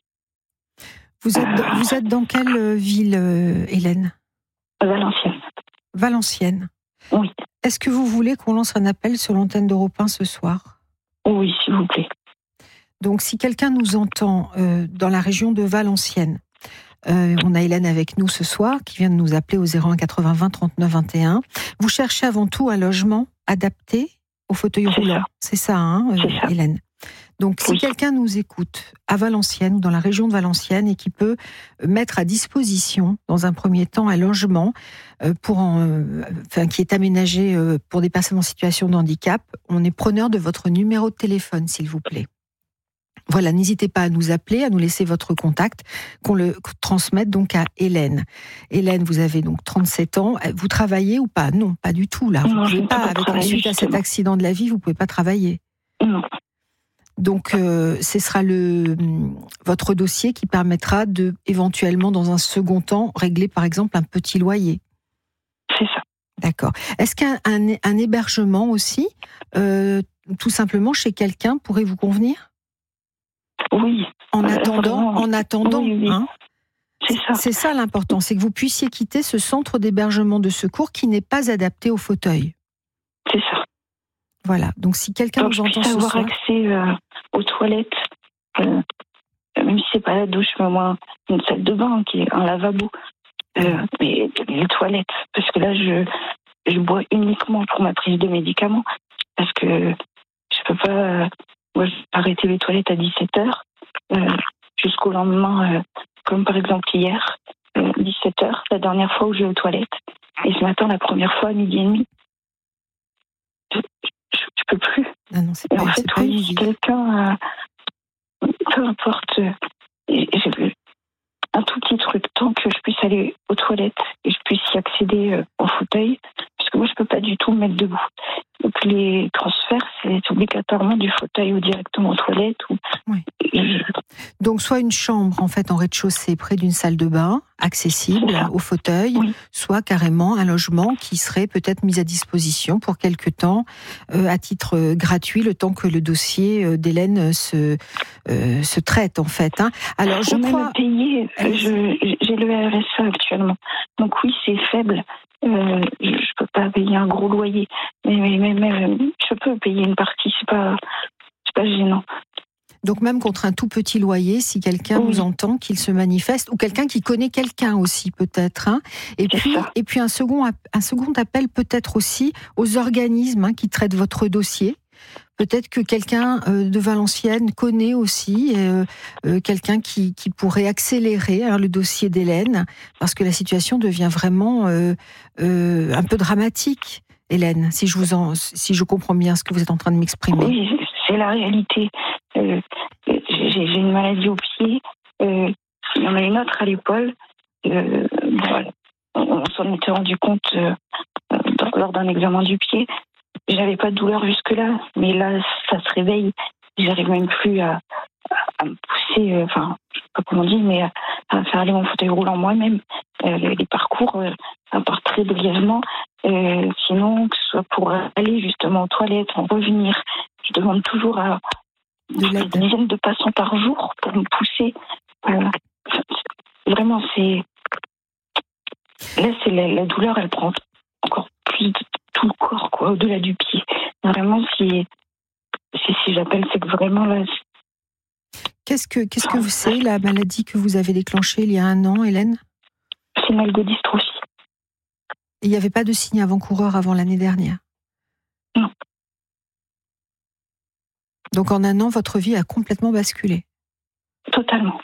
Vous êtes, dans, vous êtes dans quelle ville, euh, Hélène ? Valenciennes. Valenciennes. Oui. Est-ce que vous voulez qu'on lance un appel sur l'antenne d'Europe un ce soir ? Oui, s'il vous plaît. Donc, si quelqu'un nous entend euh, dans la région de Valenciennes, euh, on a Hélène avec nous ce soir, qui vient de nous appeler au zéro un quatre-vingts vingt trente-neuf vingt et un. Vous cherchez avant tout un logement adapté au fauteuil C'est roulant. ça. C'est ça, hein, euh, C'est ça. Hélène ? Donc, si Oui. quelqu'un nous écoute à Valenciennes ou dans la région de Valenciennes et qui peut mettre à disposition, dans un premier temps, un logement euh, pour en, euh, enfin, qui est aménagé euh, pour des personnes en situation de handicap, on est preneur de votre numéro de téléphone, s'il vous plaît. Voilà, n'hésitez pas à nous appeler, à nous laisser votre contact, qu'on le transmette donc à Hélène. Hélène, vous avez donc trente-sept ans. Vous travaillez ou pas ? Non, pas du tout, là. Vous Non, ne je pouvez ne pas, peux pas avec travailler, suite à cet justement. accident de la vie, vous ne pouvez pas travailler. Non. Donc, euh, ce sera le, votre dossier qui permettra de, éventuellement, dans un second temps, régler, par exemple, un petit loyer. C'est ça. D'accord. Est-ce qu'un un, un hébergement aussi, euh, tout simplement chez quelqu'un, pourrait vous convenir ? Oui. En Euh, attendant, vraiment. en attendant, Oui, oui. hein ? C'est ça. C'est ça l'important, c'est que vous puissiez quitter ce centre d'hébergement de secours qui n'est pas adapté au fauteuil. C'est ça. Voilà. Donc, si quelqu'un Donc, nous je entend puisse ce avoir soir, accès euh, aux toilettes, euh, même si c'est pas la douche, mais au moins une salle de bain, qui est un lavabo, euh, mais les toilettes, parce que là, je je bois uniquement pour ma prise de médicaments. Parce que je peux pas euh, moi, arrêter les toilettes à dix-sept heures euh, jusqu'au lendemain, euh, comme par exemple hier, euh, dix-sept heures, la dernière fois où je vais aux toilettes. Et ce matin, la première fois, à midi et demi. Je, je, je peux plus. Ah non, c'est et pas, en fait, c'est pas oui, easy. si quelqu'un, euh, peu importe, euh, j'ai un tout petit truc, tant que je puisse aller aux toilettes et je puisse y accéder euh, au fauteuil, parce que moi, je peux pas du tout me mettre debout. Donc, les transferts, c'est obligatoirement du fauteuil ou directement aux toilettes. Ou... Oui. Je... Donc, soit une chambre, en fait, en rez-de-chaussée, près d'une salle de bain, accessible au fauteuil, oui. soit carrément un logement qui serait peut-être mis à disposition pour quelque temps, euh, à titre euh, gratuit, le temps que le dossier euh, d'Hélène se, euh, se traite, en fait. Hein. Alors, je Ou crois... même payer, je, j'ai le R S A actuellement. Donc oui, c'est faible. Euh, je ne peux pas payer un gros loyer. Mais, mais, mais, mais je peux payer une partie, c'est pas, c'est pas gênant. Donc même contre un tout petit loyer, si quelqu'un oui. nous entend, qu'il se manifeste, ou quelqu'un qui connaît quelqu'un aussi peut-être. Hein. Et c'est puis, ça. et puis un second, un second appel peut-être aussi aux organismes hein, qui traitent votre dossier. Peut-être que quelqu'un euh, de Valenciennes connaît aussi euh, euh, quelqu'un qui, qui pourrait accélérer hein, le dossier d'Hélène, parce que la situation devient vraiment euh, euh, un peu dramatique. Hélène, si je vous en, si je comprends bien ce que vous êtes en train de m'exprimer. Oui, c'est la réalité. Euh, j'ai, j'ai une maladie au pied. Euh, il y en a une autre à l'épaule. Euh, voilà. On s'en était rendu compte euh, lors d'un examen du pied. J'avais pas de douleur jusque-là, mais là, ça se réveille. J'arrive même plus à, à me pousser, euh, enfin, je sais pas comment on dit, mais à, à faire aller mon fauteuil roulant moi-même. Euh, les, les parcours, euh, ça part très brièvement. Euh, sinon, que ce soit pour aller justement aux toilettes, en revenir, je demande toujours à des dizaines de passants par jour pour me pousser. Euh, vraiment, c'est... Là, c'est la, la douleur, elle prend encore plus de tout le corps, quoi, au-delà du pied. Vraiment, si, si, si j'appelle, c'est que vraiment là... Qu'est-ce que, qu'est-ce que c'est, la maladie que vous avez déclenchée il y a un an, Hélène ? C'est une algodystrophie. Il n'y avait pas de signe avant-coureur avant l'année dernière ? Non. Donc en un an, votre vie a complètement basculé ? Totalement.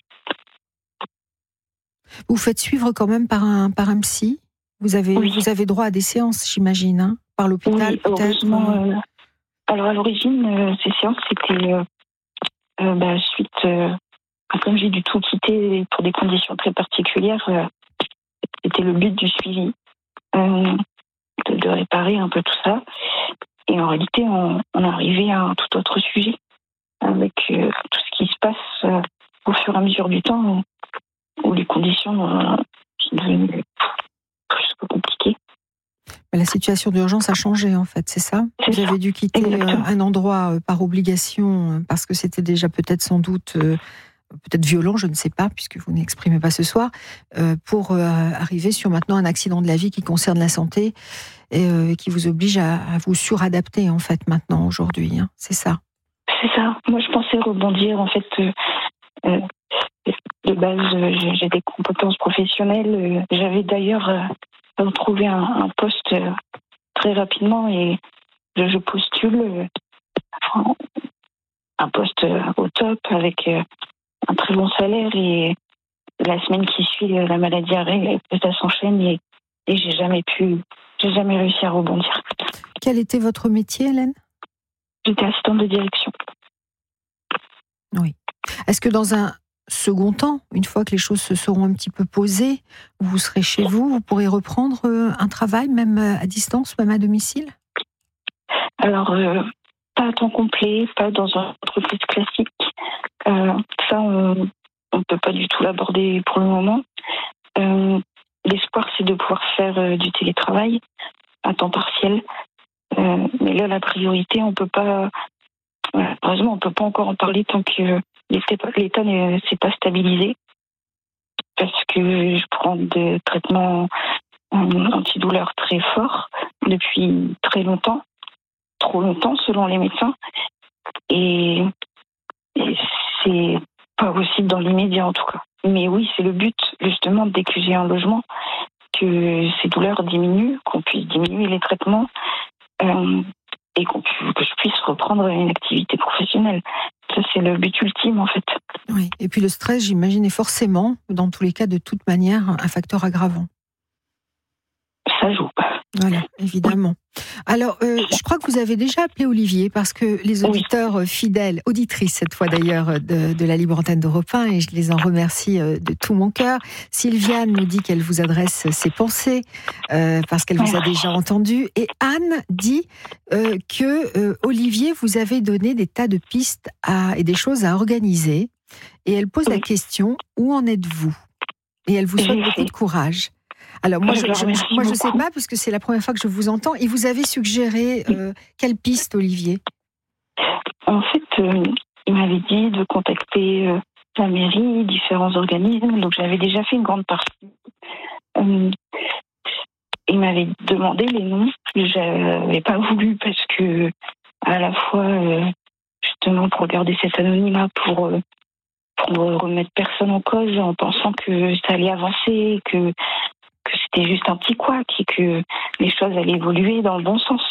Vous faites suivre quand même par un, par un psy ? Vous avez, oui. vous avez droit à des séances, j'imagine, hein, par l'hôpital, oui, peut-être. Euh, alors à l'origine, euh, ces séances, c'était euh, euh, bah, suite, euh, comme j'ai dû tout quitter pour des conditions très particulières, euh, c'était le but du suivi, euh, de, de réparer un peu tout ça. Et en réalité, on, on est arrivé à un tout autre sujet, avec euh, tout ce qui se passe euh, au fur et à mesure du temps, où, où les conditions euh, sont devenues plus que compliquées. La situation d'urgence a changé, en fait, c'est ça ? C'est Vous ça. avez dû quitter Exactement. un endroit par obligation, parce que c'était déjà peut-être sans doute, peut-être violent, je ne sais pas, puisque vous n'exprimez pas ce soir, pour arriver sur maintenant un accident de la vie qui concerne la santé et qui vous oblige à vous suradapter, en fait, maintenant, aujourd'hui. Hein. C'est ça ? C'est ça. Moi, je pensais rebondir, en fait... Euh, de base, j'ai des compétences professionnelles. J'avais d'ailleurs retrouvé un, un poste très rapidement et je postule un poste au top avec un très bon salaire et la semaine qui suit, la maladie arrive, ça s'enchaîne et, et j'ai jamais pu, j'ai jamais réussi à rebondir. Quel était votre métier, Hélène ? J'étais assistante de direction. Oui. Est-ce que dans un second temps, une fois que les choses se seront un petit peu posées, vous serez chez vous, vous pourrez reprendre un travail, même à distance, même à domicile ? Alors, euh, pas à temps complet, pas dans une entreprise classique. Euh, ça, on ne peut pas du tout l'aborder pour le moment. Euh, l'espoir, c'est de pouvoir faire euh, du télétravail à temps partiel. Euh, mais là, la priorité, on peut pas... Euh, heureusement, on ne peut pas encore en parler tant que l'État ne s'est pas stabilisé, parce que je prends des traitements antidouleurs très forts depuis très longtemps, trop longtemps selon les médecins, et, et c'est pas possible dans l'immédiat en tout cas. Mais oui, c'est le but justement, dès que j'ai un logement, que ces douleurs diminuent, qu'on puisse diminuer les traitements euh, et qu'on pu, que je puisse reprendre une activité professionnelle. Ça, c'est le but ultime, en fait. Oui. Et puis le stress, j'imagine, est forcément, dans tous les cas, de toute manière, un facteur aggravant. Ça joue. Voilà, évidemment. Alors, euh, je crois que vous avez déjà appelé Olivier, parce que les auditeurs oui. fidèles, auditrices cette fois d'ailleurs, de, de la Libre Antenne d'Europe un, et je les en remercie de tout mon cœur. Sylviane nous dit qu'elle vous adresse ses pensées, euh, parce qu'elle vous a déjà entendu. Et Anne dit euh, que euh, Olivier vous avait donné des tas de pistes à, et des choses à organiser. Et elle pose oui. la question, où en êtes-vous ? Et elle vous souhaite oui. beaucoup de courage. Alors moi, je, je, moi, je sais pas, puisque c'est la première fois que je vous entends. Et vous avez suggéré euh, quelle piste, Olivier ? En fait, euh, il m'avait dit de contacter euh, la mairie, différents organismes. Donc j'avais déjà fait une grande partie. Euh, il m'avait demandé les noms. Je n'avais pas voulu parce que, à la fois, euh, justement, pour garder cet anonymat, pour, euh, pour remettre personne en cause, en pensant que ça allait avancer, que que c'était juste un petit couac et que les choses allaient évoluer dans le bon sens.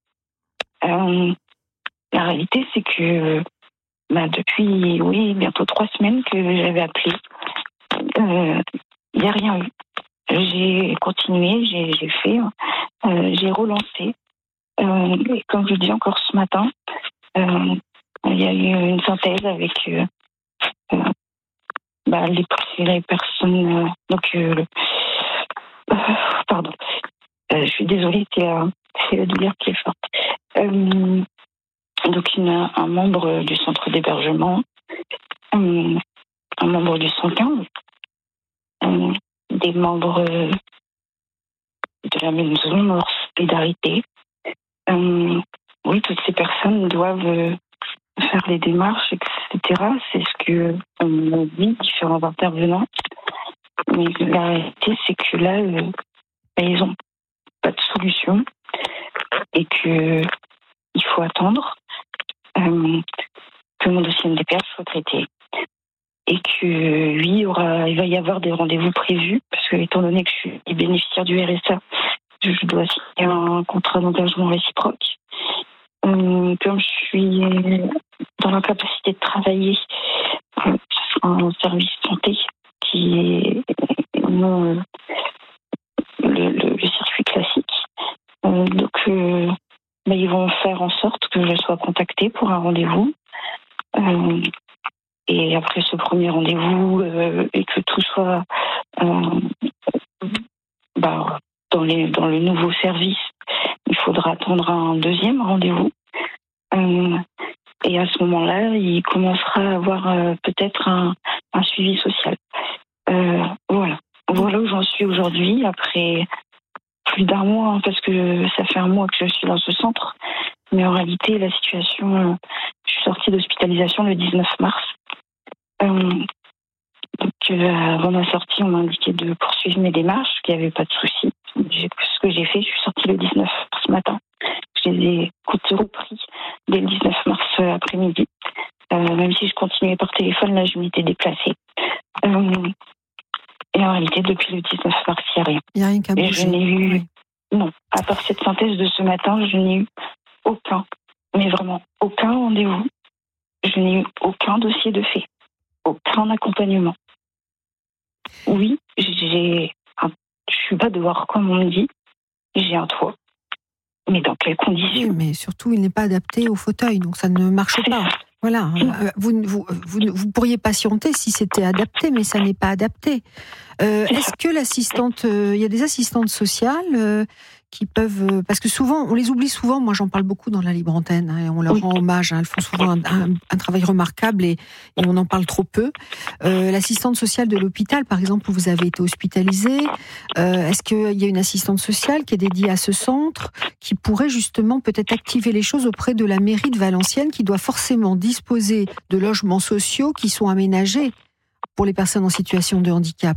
Euh, la réalité, c'est que bah, depuis, oui, bientôt trois semaines que j'avais appelé, il euh, n'y a rien eu. J'ai continué, j'ai, j'ai fait, euh, j'ai relancé. Euh, et comme je vous dis encore ce matin, euh, il y a eu une synthèse avec euh, euh, bah, les, les personnes... Euh, donc, euh, Pardon, euh, je suis désolée, c'est, euh, c'est la douleur qui est forte. Euh, donc, il y a un membre du centre d'hébergement, euh, un membre du cent quinze, euh, des membres de la maison hors solidarité. Euh, oui, toutes ces personnes doivent euh, faire les démarches, et cetera. C'est ce que on m'a dit, différents intervenants. Mais la réalité, c'est que là, euh, ils n'ont pas de solution et qu'il faut attendre euh, que mon dossier M D P H soit traité. Et que oui, il, y aura, il va y avoir des rendez-vous prévus, parce que étant donné que je suis bénéficiaire du R S A, je dois signer un contrat d'engagement réciproque. Euh, comme je suis dans l'incapacité de travailler, euh, ce sera un service santé qui est non euh, le, le, le circuit classique. Euh, donc, euh, bah, ils vont faire en sorte que je sois contactée pour un rendez-vous. Euh, et après ce premier rendez-vous, euh, et que tout soit euh, bah, dans, les, dans le nouveau service, il faudra attendre un deuxième rendez-vous. Euh, et à ce moment-là, il commencera à avoir euh, peut-être un, un suivi social. Euh, voilà. Voilà où j'en suis aujourd'hui, après plus d'un mois, hein, parce que ça fait un mois que je suis dans ce centre. Mais en réalité, la situation, euh, je suis sortie d'hospitalisation le dix-neuf mars. Euh, donc, euh, avant ma sortie, on m'a indiqué de poursuivre mes démarches, qu'il n'y avait pas de souci. J'ai, ce que j'ai fait, je suis sortie le dix-neuf mars matin. Je les ai repris dès le dix-neuf mars après-midi. Euh, même si je continuais par téléphone, là, je m'étais déplacée. Euh, et en réalité, depuis le dix-neuf mars, il n'y a rien. Il n'y a rien qu'à bouger. Et je n'ai eu... Oui. Non, à part cette synthèse de ce matin, je n'ai eu aucun, mais vraiment aucun rendez-vous. Je n'ai eu aucun dossier de fait, aucun accompagnement. Oui, j'ai un... je suis pas dehors comme on me dit, j'ai un toit. Mais dans quelles conditions ? Oui, mais surtout, il n'est pas adapté au fauteuil, donc ça ne marche pas. Voilà, vous, vous, vous, vous pourriez patienter si c'était adapté, mais ça n'est pas adapté. Euh, est-ce que l'assistante, euh, il y a des assistantes sociales euh, qui peuvent, euh, parce que souvent, on les oublie souvent. Moi, j'en parle beaucoup dans la Libre Antenne, hein, et on leur rend hommage. Hein, elles font souvent un, un, un travail remarquable et, et on en parle trop peu. Euh, l'assistante sociale de l'hôpital, par exemple, où vous avez été hospitalisé, euh, est-ce qu'il y a une assistante sociale qui est dédiée à ce centre, qui pourrait justement peut-être activer les choses auprès de la mairie de Valenciennes, qui doit forcément disposer de logements sociaux qui sont aménagés pour les personnes en situation de handicap?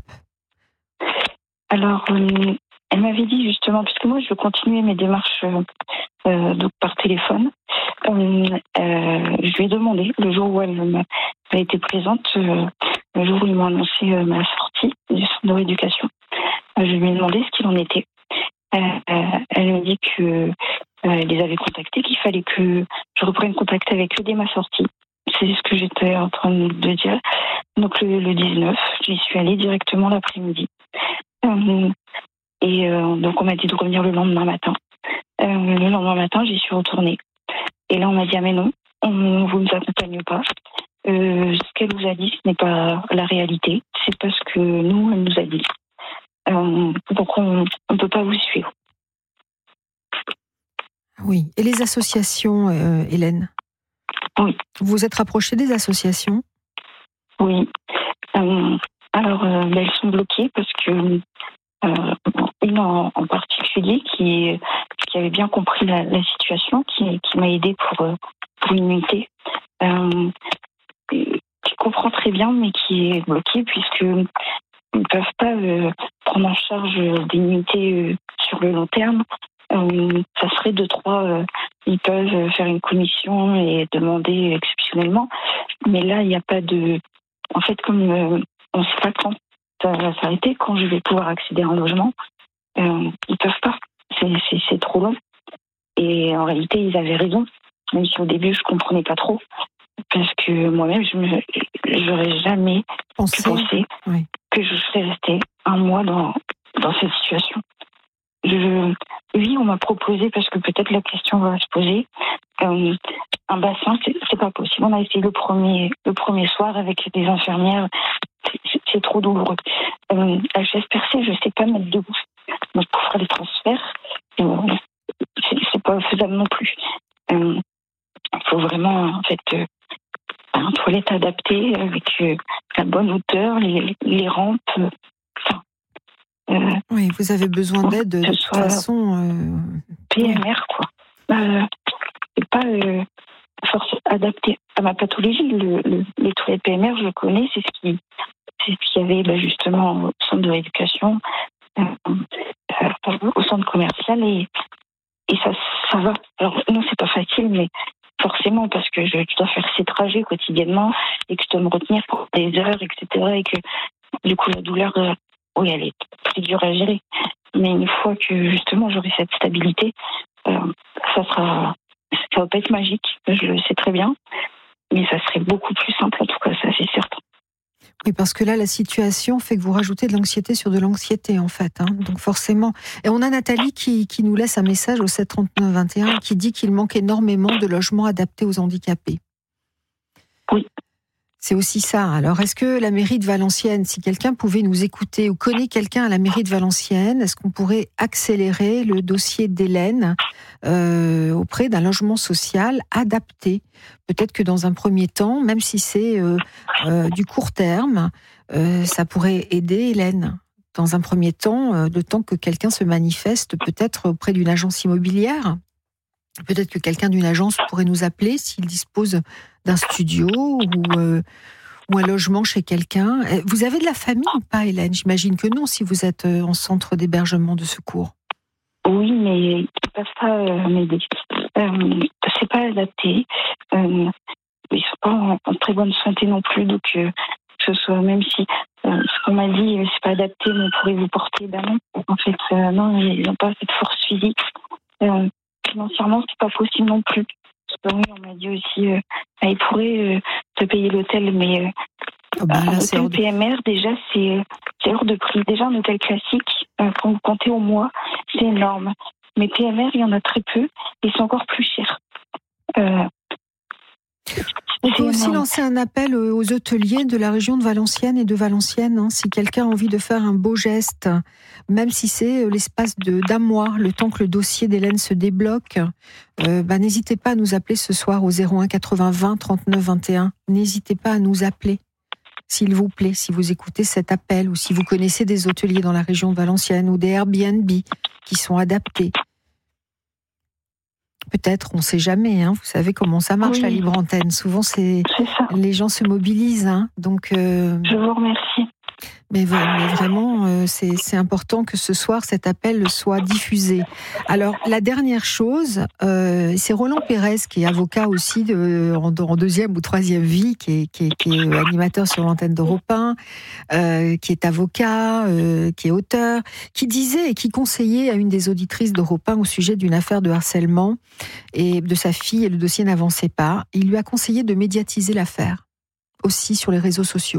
Alors, euh, elle m'avait dit justement, puisque moi je veux continuer mes démarches euh, euh, donc par téléphone, euh, euh, je lui ai demandé, le jour où elle m'a, a été présente, euh, le jour où ils m'ont annoncé euh, ma sortie du centre de rééducation, je lui ai demandé ce qu'il en était. Euh, euh, elle m'a dit que euh, elle les avait contactés, qu'il fallait que je reprenne contact avec eux dès ma sortie. C'est ce que j'étais en train de dire. Donc le, le dix-neuf, j'y suis allée directement l'après-midi. Euh, et euh, donc on m'a dit de revenir le lendemain matin. Euh, le lendemain matin, j'y suis retournée. Et là, on m'a dit, ah mais non, on, vous ne nous accompagne pas. Euh, ce qu'elle nous a dit, ce n'est pas la réalité. C'est parce que nous, elle nous a dit. Euh, donc on ne peut pas vous suivre. Oui. Et les associations, euh, Hélène ? Oui. Vous vous êtes rapprochée des associations ? Oui. Euh, alors, euh, ben, elles sont bloquées parce que euh, une en, en particulier qui, qui avait bien compris la, la situation, qui, qui m'a aidée pour, pour une nuitée, euh, qui comprend très bien, mais qui est bloquée puisque ils ne peuvent pas euh, prendre en charge des nuitées euh, sur le long terme. Euh, ça serait deux, trois. Euh, ils peuvent faire une commission et demander exceptionnellement. Mais là, il n'y a pas de. En fait, comme euh, on ne sait pas quand ça va s'arrêter, quand je vais pouvoir accéder à un logement, euh, ils ne peuvent pas. C'est, c'est, c'est trop long. Et en réalité, ils avaient raison. Même si au début, je ne comprenais pas trop. Parce que moi-même, je me, j'aurais jamais pensé, pu penser oui. que je serais restée un mois dans, dans cette situation. Je, oui, on m'a proposé, parce que peut-être la question va se poser, euh, un bassin, c'est, c'est pas possible. On a essayé le premier, le premier soir avec des infirmières, c'est, c'est, c'est trop douloureux. Euh, la chaise percée, je sais pas mettre debout. Donc pour faire les transferts, euh, c'est, c'est pas faisable non plus. Il euh, faut vraiment, en fait, euh, un toilette adaptée avec euh, la bonne hauteur, les, les rampes. Euh, euh, oui, vous avez besoin d'aide de toute façon. Euh... P M R, quoi. Euh, c'est pas euh, forcément adapté à ma pathologie. Le, le, les toilettes P M R, je le connais, c'est ce qui, c'est ce qu'il y avait bah, justement au centre de rééducation, euh, euh, au centre commercial, et, et ça, ça va. Alors non, c'est pas facile, mais forcément, parce que je, je dois faire ces trajets quotidiennement et que je dois me retenir pour des heures, et cetera. Et que du coup, la douleur, euh, oui, elle est très dure à gérer. Mais une fois que justement j'aurai cette stabilité, euh, ça sera, ça va pas être magique, je le sais très bien, mais ça serait beaucoup plus simple en tout cas, ça c'est certain. Oui, parce que là, la situation fait que vous rajoutez de l'anxiété sur de l'anxiété, en fait. Hein. Donc forcément. Et on a Nathalie qui, qui nous laisse un message au sept trente-neuf vingt et un qui dit qu'il manque énormément de logements adaptés aux handicapés. Oui. C'est aussi ça. Alors, est-ce que la mairie de Valenciennes, si quelqu'un pouvait nous écouter ou connaît quelqu'un à la mairie de Valenciennes, est-ce qu'on pourrait accélérer le dossier d'Hélène euh, auprès d'un logement social adapté ? Peut-être que dans un premier temps, même si c'est euh, euh, du court terme, euh, ça pourrait aider Hélène. Dans un premier temps, euh, le temps que quelqu'un se manifeste, peut-être auprès d'une agence immobilière. Peut-être que quelqu'un d'une agence pourrait nous appeler s'il dispose d'un studio ou, euh, ou un logement chez quelqu'un. Vous avez de la famille ou pas, Hélène ? J'imagine que non, si vous êtes en centre d'hébergement de secours. Oui, mais ils ne peuvent pas euh, m'aider. Euh, c'est pas adapté. Euh, ils ne sont pas en, en très bonne santé non plus, donc euh, que ce soit, même si euh, ce qu'on m'a dit, c'est pas adapté, mais on pourrait vous porter, ben non. En fait, euh, non, ils n'ont pas cette force physique. Euh, Financièrement, c'est pas possible non plus. Oui, on m'a dit aussi, euh, ils pourraient euh, te payer l'hôtel, mais euh, oh ben là, un hôtel P M R, déjà, c'est, c'est hors de prix. Déjà, un hôtel classique, euh, quand vous comptez au mois, c'est énorme. Mais P M R, il y en a très peu, et c'est encore plus cher. Euh, On peut aussi énorme. lancer un appel aux hôteliers de la région de Valenciennes et de Valenciennes, hein, si quelqu'un a envie de faire un beau geste, même si c'est l'espace de, d'un mois, le temps que le dossier d'Hélène se débloque, euh, bah, n'hésitez pas à nous appeler ce soir au zéro un quatre-vingts vingt trente-neuf vingt et un. N'hésitez pas à nous appeler, s'il vous plaît, si vous écoutez cet appel ou si vous connaissez des hôteliers dans la région de Valenciennes ou des Airbnb qui sont adaptés. Peut-être, on ne sait jamais. Hein. Vous savez comment ça marche, oui. La libre antenne. Souvent, c'est, c'est ça. Les gens se mobilisent. Hein. Donc, euh... je vous remercie. Mais, mais vraiment, euh, c'est, c'est important que ce soir, cet appel soit diffusé. Alors, la dernière chose, euh, c'est Roland Pérez, qui est avocat aussi de, en, en deuxième ou troisième vie, qui est, qui est, qui est animateur sur l'antenne d'Europe un, euh, qui est avocat, euh, qui est auteur, qui disait et qui conseillait à une des auditrices d'Europe un au sujet d'une affaire de harcèlement et de sa fille, et le dossier n'avançait pas. Il lui a conseillé de médiatiser l'affaire, aussi sur les réseaux sociaux.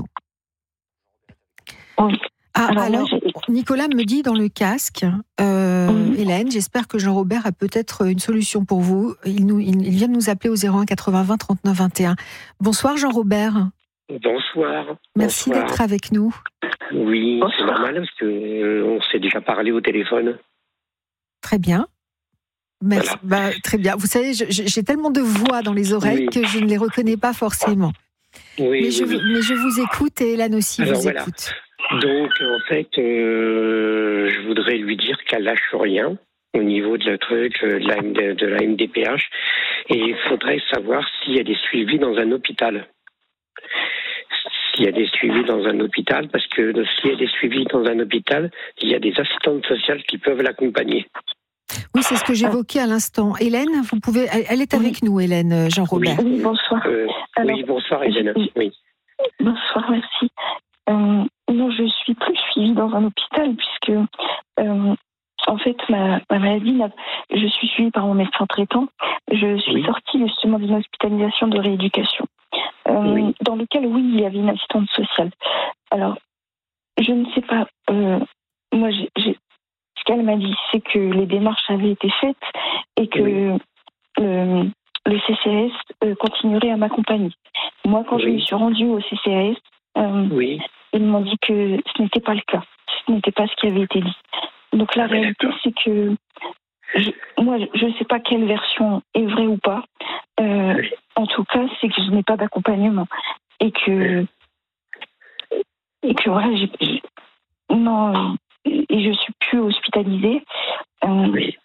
Oui. Ah, alors, alors moi, Nicolas me dit dans le casque, euh, oui. Hélène, j'espère que Jean-Robert a peut-être une solution pour vous. Il, nous, il, il vient de nous appeler au zéro un quatre-vingts vingt trente-neuf vingt et un. Bonsoir Jean-Robert. Bonsoir. Merci Bonsoir. d'être avec nous. Oui, Bonsoir. c'est normal parce que euh, on s'est déjà parlé au téléphone. Très bien. Merci. Voilà. Bah, très bien. Vous savez, je, j'ai tellement de voix dans les oreilles Oui. que je ne les reconnais pas forcément. Oui, mais, je, oui, oui. mais je vous écoute et Hélène aussi Alors, vous voilà. écoute. Donc, en fait, euh, je voudrais lui dire qu'elle lâche rien au niveau de la truc, de la, de la M D P H. Et il faudrait savoir si elle est suivie dans un hôpital. Si elle est suivie dans un hôpital, parce que si elle est suivie dans un hôpital, il y a des assistantes sociales qui peuvent l'accompagner. Oui, c'est ce que j'évoquais à l'instant. Hélène, vous pouvez, elle, elle est avec oui. nous, Hélène Jean-Robert. Oui, bonsoir. Euh, Alors, oui, bonsoir Hélène. Oui. Bonsoir, merci. Euh, non, je suis plus suivie dans un hôpital puisque, euh, en fait, ma, ma maladie, n'a, je suis suivie par mon médecin traitant. Je suis oui. sortie justement d'une hospitalisation de rééducation, euh, oui. dans lequel, oui, il y avait une assistante sociale. Alors, je ne sais pas. Euh, moi, j'ai, j'ai, ce qu'elle m'a dit, c'est que les démarches avaient été faites et que oui. le, le C C A S euh, continuerait à m'accompagner. Moi, quand oui. je me suis rendue au C C A S, Euh, oui. ils m'ont dit que ce n'était pas le cas, ce n'était pas ce qui avait été dit. Donc la oui, réalité, d'accord. c'est que je, moi, je ne sais pas quelle version est vraie ou pas. Euh, oui. En tout cas, c'est que je n'ai pas d'accompagnement et que oui. et que voilà, j'ai, j'ai, non, et je suis plus hospitalisée. Euh, oui.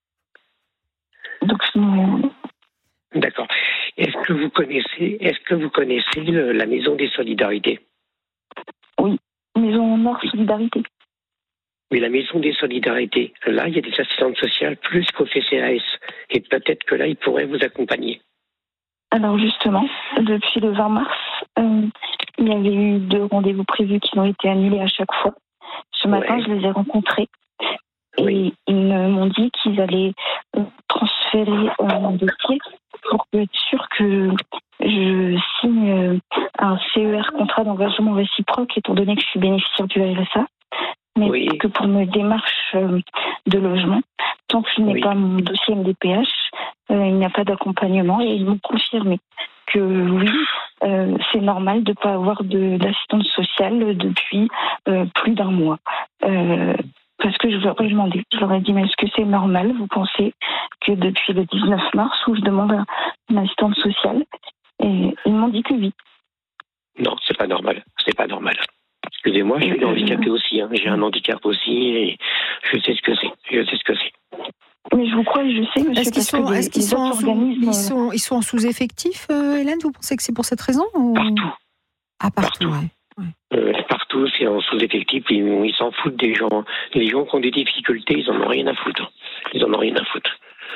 Donc je D'accord. Est-ce que vous connaissez, est-ce que vous connaissez le, la Maison des Solidarités ? Oui, Maison Nord Solidarité. Oui, la Maison des Solidarités. Là, il y a des assistantes sociales plus qu'au C C A S. Et peut-être que là, ils pourraient vous accompagner. Alors justement, depuis le vingt mars, euh, il y avait eu deux rendez-vous prévus qui ont été annulés à chaque fois. Ce matin, ouais. je les ai rencontrés. Et oui. ils m'ont dit qu'ils allaient transférer mon dossier pour être sûr que je signe un C E R, contrat d'engagement réciproque, étant donné que je suis bénéficiaire du R S A, mais oui. que pour mes démarches de logement, tant que je n'ai oui. pas mon dossier M D P H, euh, il n'y a pas d'accompagnement, et ils m'ont confirmé que oui, euh, c'est normal de ne pas avoir de, d'assistante sociale depuis euh, plus d'un mois. Euh, Parce que je leur ai demandé, je leur ai dit, mais est-ce que c'est normal, vous pensez, que depuis le dix-neuf mars, où je demande une assistante sociale, et ils m'ont dit que oui. Non, c'est pas normal, c'est pas normal. Excusez-moi, je suis euh, handicapé aussi, hein. J'ai un handicap aussi, et je sais ce que c'est, je sais ce que c'est. Mais je vous crois, je sais, monsieur, est-ce qu'ils sont, les, est-ce qu'ils sont, en sous, ils sont, ils sont en sous-effectif, euh, Hélène, vous pensez que c'est pour cette raison ou... Partout. Ah, partout, partout. Ouais. Euh, partout, c'est en sous-effectif, ils, ils s'en foutent des gens. Les gens qui ont des difficultés, ils en ont rien à foutre. Ils en ont rien à foutre.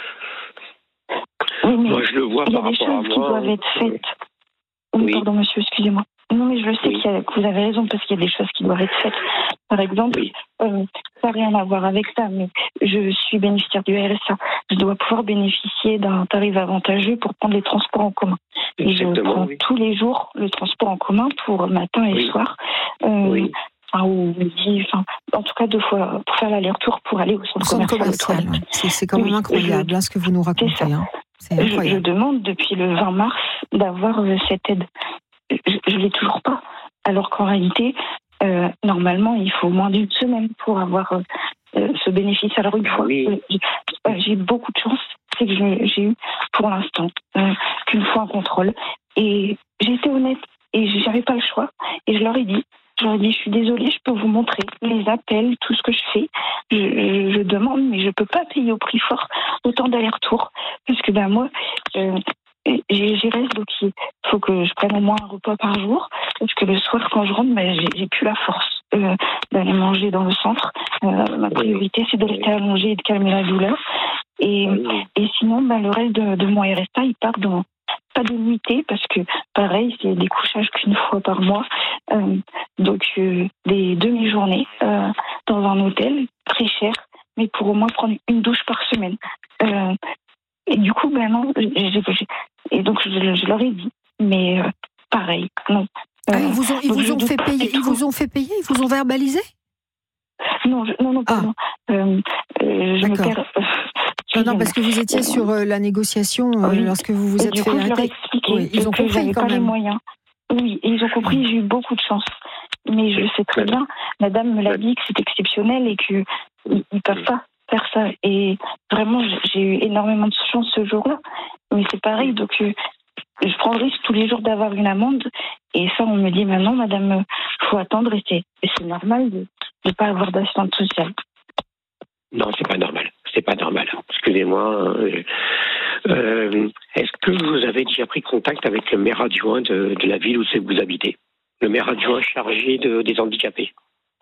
Oui, moi, je le vois par rapport à moi. Il y a des choses qui doivent être faites. Oui. Oui. Pardon, monsieur, excusez-moi. Non, mais je le sais oui. qu'il y a, que vous avez raison, parce qu'il y a des choses qui doivent être faites. Par exemple, oui. euh, ça n'a rien à voir avec ça, mais je suis bénéficiaire du R S A. Je dois pouvoir bénéficier d'un tarif avantageux pour prendre les transports en commun. Exactement, et je prends oui. tous les jours le transport en commun pour matin et oui. soir. Euh, oui. Enfin, ou midi, enfin, en tout cas deux fois pour faire l'aller-retour pour aller au centre, centre commercial. commercial. C'est, c'est quand même oui, incroyable je, hein, ce que vous nous racontez. C'est hein. C'est incroyable. Je, je demande depuis le vingt mars d'avoir euh, cette aide. Je ne l'ai toujours pas. Alors qu'en réalité, euh, normalement, il faut moins d'une semaine pour avoir euh, ce bénéfice. Alors une fois, oui. euh, j'ai, j'ai beaucoup de chance, c'est que j'ai, j'ai eu pour l'instant euh, qu'une fois un contrôle. Et j'ai été honnête et j'avais pas le choix. Et je leur ai dit, je leur ai dit, je suis désolée, je peux vous montrer les appels, tout ce que je fais. Je, je, je demande, mais je peux pas payer au prix fort autant d'aller-retour. Parce que ben moi, euh, j'y reste, donc il faut que je prenne au moins un repas par jour, parce que le soir, quand je rentre, ben, j'ai, j'ai plus la force euh, d'aller manger dans le centre. Euh, ma priorité, c'est de rester allongée et de calmer la douleur. Et, et sinon, ben, le reste de, de mon R S A, il part dans pas de nuitée, parce que pareil, c'est des couchages qu'une fois par mois. Euh, donc euh, des demi-journées euh, dans un hôtel, très cher, mais pour au moins prendre une douche par semaine. Euh, et du coup, ben non, j'ai, j'ai, et donc je, je leur ai dit, mais euh, pareil, non. Ah, ils vous ont, ils vous ont fait payer, ils vous ont fait payer, ils vous ont verbalisé ? Non, je, non, non, pardon. Ah. Euh, euh, je D'accord. me perds. Non, non, parce que vous étiez sur euh, la négociation euh, oui. lorsque vous vous et êtes du fait coup, je leur ai arrêter. expliqué Oui, ils ont que compris quand pas même. Les moyens. Oui, et ils ont compris. J'ai eu beaucoup de chance, mais je sais très bien. Madame me l'a dit que c'est exceptionnel et que ils, ils peuvent pas faire ça. Et vraiment, j'ai eu énormément de chance ce jour-là. Mais c'est pareil, donc euh, je prends le risque tous les jours d'avoir une amende. Et ça, on me dit maintenant, Madame, faut attendre. Et c'est, et c'est normal de ne pas avoir d'assistante sociale. Non, c'est pas normal. C'est pas normal. Excusez-moi. Euh, euh, est-ce que vous avez déjà pris contact avec le maire adjoint de, de la ville où c'est que vous habitez ? Le maire adjoint chargé de, des handicapés.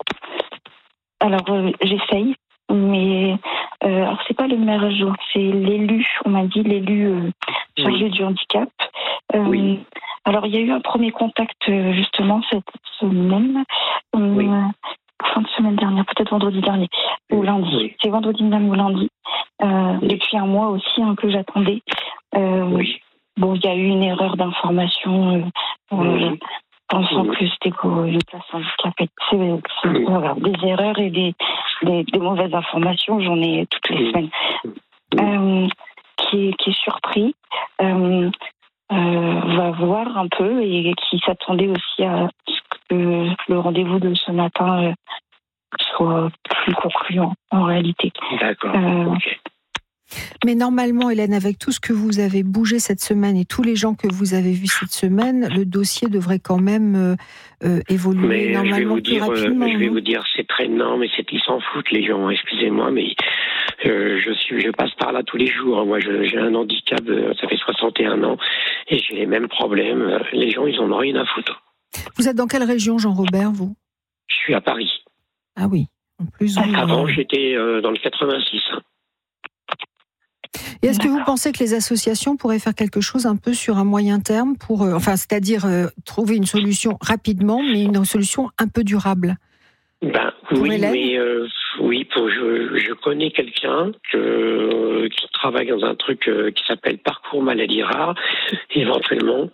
Alors, euh, j'essaye, mais euh, alors c'est pas le maire adjoint, c'est l'élu. On m'a dit l'élu euh, chargé oui. du handicap. Euh, oui. Alors, il y a eu un premier contact euh, justement cette semaine. Euh, oui. Fin de semaine dernière, peut-être vendredi dernier, ou lundi. Oui. C'est vendredi même ou lundi. Euh, oui. Depuis un mois aussi, hein, que j'attendais. Euh, oui. Bon, il y a eu une erreur d'information, euh, oui. euh, pensant oui. que c'était pour une place handicapée. C'est, c'est oui. voilà, des erreurs et des, des, des mauvaises informations, j'en ai toutes les oui. semaines. Oui. Euh, qui, est, qui est surpris, euh, euh, va voir un peu et qui s'attendait aussi à que le rendez-vous de ce matin euh, soit plus concluant en réalité. D'accord. Euh, okay. Mais normalement, Hélène, avec tout ce que vous avez bougé cette semaine et tous les gens que vous avez vus cette semaine, le dossier devrait quand même euh, euh, évoluer mais normalement je vais vous plus dire, rapidement. Euh, je vais hein. vous dire, c'est très non, mais c'est ils s'en foutent les gens. Excusez-moi, mais euh, je suis, je passe par là tous les jours. Moi, je, j'ai un handicap, euh, ça fait soixante et un ans, et j'ai les mêmes problèmes. Les gens, ils en ont rien à foutre. Vous êtes dans quelle région, Jean-Robert, vous ? Je suis à Paris. Ah oui, en plus. Vous... Avant, j'étais euh, dans le quatre-vingt-six. Et est-ce que vous pensez que les associations pourraient faire quelque chose un peu sur un moyen terme pour, euh, enfin, c'est-à-dire euh, trouver une solution rapidement, mais une solution un peu durable ? Ben oui, mais euh, oui, pour, je, je connais quelqu'un que, qui travaille dans un truc euh, qui s'appelle Parcours Maladies Rares. Éventuellement,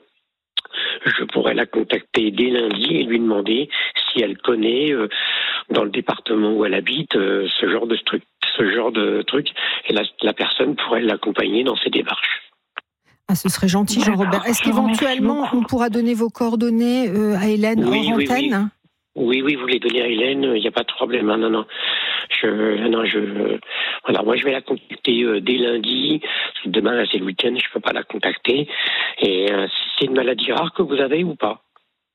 je pourrais la contacter dès lundi et lui demander si elle connaît euh, dans le département où elle habite euh, ce genre de truc, ce genre de truc, et la, la personne pourrait l'accompagner dans ses démarches. Ah, ce serait gentil, Jean-Robert. Est-ce qu'éventuellement on pourra donner vos coordonnées euh, à Hélène oui, hors oui, antenne ? Oui. Oui, oui, vous les donnez à Hélène, il n'y a pas de problème. Hein, non, non. Je, non, je, voilà, moi je vais la contacter euh, dès lundi. Demain, là, c'est le week-end, je ne peux pas la contacter. Et euh, c'est une maladie rare que vous avez ou pas ?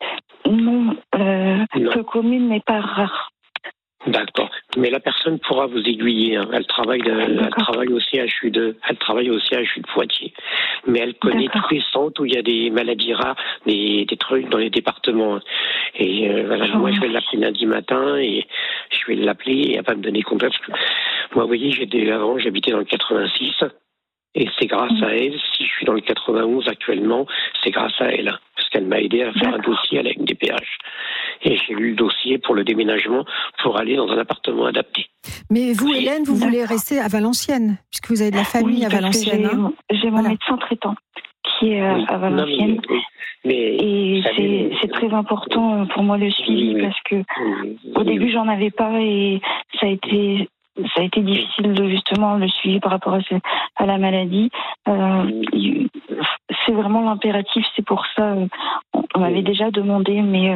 Non, euh, non. Peu commune, mais pas rare. D'accord. Mais la personne pourra vous aiguiller. Hein. Elle travaille, de, elle travaille au C H U de, elle travaille au C H U de Poitiers. Mais elle connaît D'accord. tous les centres où il y a des maladies rares, des, des trucs dans les départements. Et euh, voilà, oh. moi je vais l'appeler lundi matin et je vais l'appeler et elle va me donner contact. Moi, vous voyez, j'étais avant, j'habitais dans le quatre-vingt-six. Et c'est grâce mmh. à elle, si je suis dans le quatre-vingt-onze actuellement, c'est grâce à elle. Parce qu'elle m'a aidé à faire D'accord. un dossier à la M D P H. Et j'ai eu le dossier pour le déménagement pour aller dans un appartement adapté. Mais vous, Hélène, vous D'accord. voulez rester à Valenciennes, puisque vous avez de la famille oui, à Valenciennes. J'ai, hein j'ai mon voilà. médecin traitant qui est oui. à Valenciennes. Non, mais, oui. mais, et c'est, savez, c'est très important pour moi le suivi oui, parce que oui, au début, oui. j'en avais pas et ça a été... Ça a été difficile de justement le suivi par rapport à, ce, à la maladie. Euh, c'est vraiment l'impératif, c'est pour ça on, on m'avait déjà demandé, mais... Euh...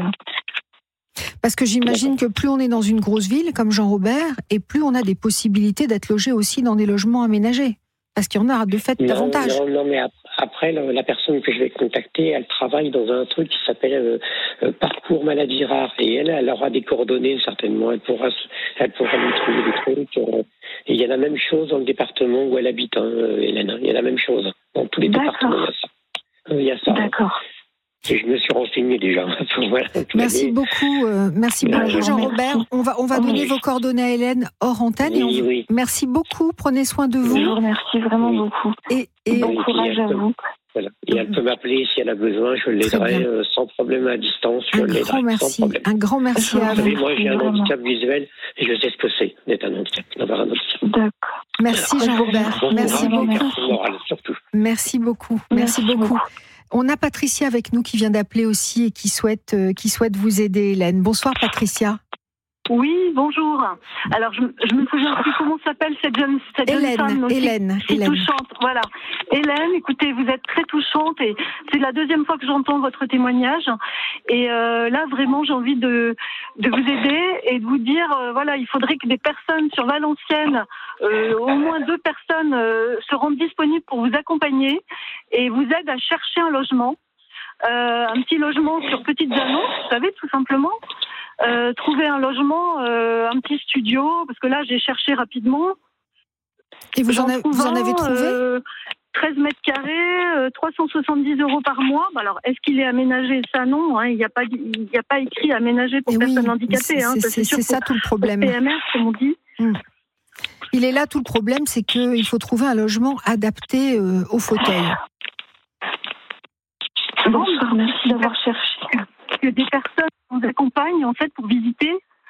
Parce que j'imagine que plus on est dans une grosse ville, comme Jean-Robert, et plus on a des possibilités d'être logé aussi dans des logements aménagés. Parce qu'il y en a de fait non, davantage. Non, non, mais après, la personne que je vais contacter, elle travaille dans un truc qui s'appelle euh, Parcours Maladies Rares. Et elle, elle aura des coordonnées, certainement. Elle pourra, elle pourra lui trouver des trucs. Euh, et il y a la même chose dans le département où elle habite, hein, Hélène. Il y a la même chose. Dans tous les D'accord. départements, il y a ça. il y a ça. D'accord. Et je me suis renseigné déjà. Voilà, merci beaucoup, euh, merci beaucoup Merci. Jean-Robert. On va, on va Oui. donner vos coordonnées à Hélène hors antenne. et on... Oui, oui. Merci beaucoup, prenez soin de vous. Je vous remercie vraiment Oui. beaucoup. Et, et Bon Oui, courage à puis, vous. Voilà. Et elle peut m'appeler si elle a besoin, je l'aiderai bien. euh, sans problème à distance. Je un l'aiderai grand sans merci, problème. un grand merci à Vous savez, vous. moi j'ai un Vraiment. handicap visuel et je sais ce que c'est d'être un handicap, d'avoir un handicap. D'accord. Merci Jean-Robert, Bon merci courage, beaucoup. garçon moral, surtout. Merci beaucoup, merci, Merci beaucoup. beaucoup. On a Patricia avec nous qui vient d'appeler aussi et qui souhaite, euh, qui souhaite vous aider, Hélène. Bonsoir Patricia. Oui, bonjour. Alors, je, je me souviens plus comment s'appelle cette jeune, cette jeune Hélène, femme aussi, Hélène, si Hélène. touchante. Voilà. Hélène, écoutez, vous êtes très touchante et c'est la deuxième fois que j'entends votre témoignage. Et euh, là, vraiment, j'ai envie de, de vous aider et de vous dire, euh, voilà, il faudrait que des personnes sur Valenciennes, euh, au moins deux personnes, euh, se rendent disponibles pour vous accompagner et vous aident à chercher un logement. Euh, un petit logement sur petites annonces, vous savez, tout simplement. Euh, trouver un logement, euh, un petit studio, parce que là j'ai cherché rapidement. Et vous en, avez, vous en avez trouvé euh, treize mètres carrés, euh, trois cent soixante-dix euros par mois. Bah alors, est-ce qu'il est aménagé? Ça, non. Hein, il n'y a, a pas écrit aménagé pour Et personnes oui, handicapées. c'est, Hein, c'est, c'est, c'est ça tout le problème. P M R, comme on dit. Hum. Il est là tout le problème, c'est qu'il faut trouver un logement adapté euh, au fauteuil. Bonsoir, merci d'avoir cherché. Que des personnes vous accompagnent en fait pour visiter.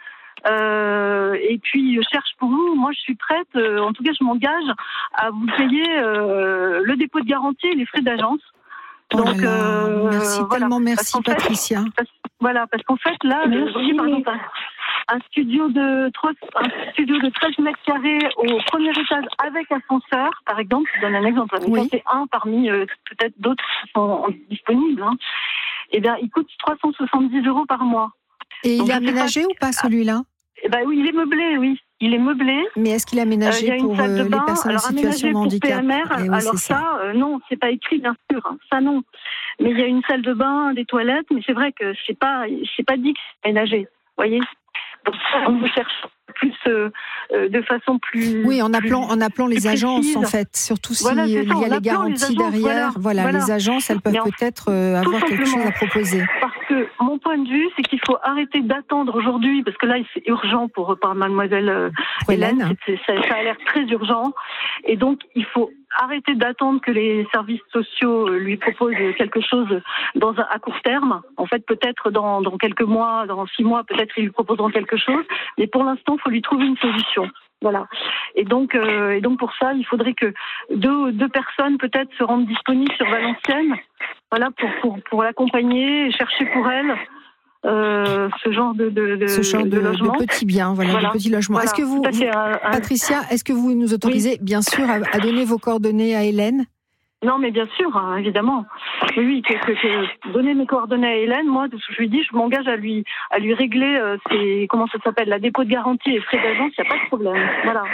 Euh, et puis je cherche pour vous. Moi, je suis prête. Euh, en tout cas, je m'engage à vous payer euh, le dépôt de garantie et les frais d'agence. Oh Donc, là là, euh, merci voilà. tellement, merci Parce qu'en fait, Patricia. parce, voilà, parce qu'en fait là, Merci, vous voyez, par exemple, un, un studio de trois, un studio de treize mètres carrés au premier étage avec ascenseur, par exemple. Je donne un exemple. Mais Oui. ça, c'est un parmi euh, peut-être d'autres qui sont disponibles. Hein. Eh bien, il coûte trois cent soixante-dix euros par mois. Et Donc, il est je sais aménagé pas- ou pas celui-là? Eh ben oui, il est meublé, oui. Il est meublé. Mais est-ce qu'il est Euh, aménagé il y a une pour salle de euh, bain. les personnes Alors en situation aménagé de pour handicap? P M R. Eh oui, alors c'est ça, ça. euh, non, c'est pas écrit bien sûr. hein. Ça non. Mais il y a une salle de bain, des toilettes. Mais c'est vrai que c'est pas, c'est pas dit que c'est aménagé. Voyez. Donc ça, on vous cherche plus euh, euh, de façon plus. Oui, en plus- appelant, en appelant les plus agences, précise. en fait. Surtout si Voilà, c'est il ça, y en a les appelant les garanties agences, derrière. voilà, Voilà, voilà. les agences, elles peuvent Mais en- peut-être euh, tout avoir quelque chose simplement. à proposer. Parce que mon point de vue, c'est qu'il faut arrêter d'attendre aujourd'hui, parce que là, c'est urgent pour par Mademoiselle euh, Pour Hélène. Hélène. C'est- c'est- ça, ça a l'air très urgent. Et donc, il faut arrêter d'attendre que les services sociaux euh, lui proposent quelque chose dans un, à court terme. En fait, peut-être dans, dans quelques mois, dans six mois, peut-être ils lui proposeront quelque chose. Mais pour l'instant, il faut lui trouver une solution. Voilà. Et donc, euh, et donc pour ça, il faudrait que deux, deux personnes peut-être se rendent disponibles sur Valenciennes, voilà, pour pour pour l'accompagner et chercher pour elle euh, ce genre de de, de Ce genre de, de logement. de petits biens, voilà, Voilà. de petits logements. Voilà. Est-ce que vous, Tout à fait, vous- un- un- Patricia, est-ce que vous nous autorisez, bien sûr, à, à donner vos coordonnées à Hélène? Non, mais bien sûr, hein, évidemment. Oui, oui, que, que, que donner mes coordonnées à Hélène, moi, je lui dis, je m'engage à lui, à lui régler euh, ses, comment ça s'appelle, la dépôt de garantie et frais d'agence, il n'y a pas de problème. Voilà.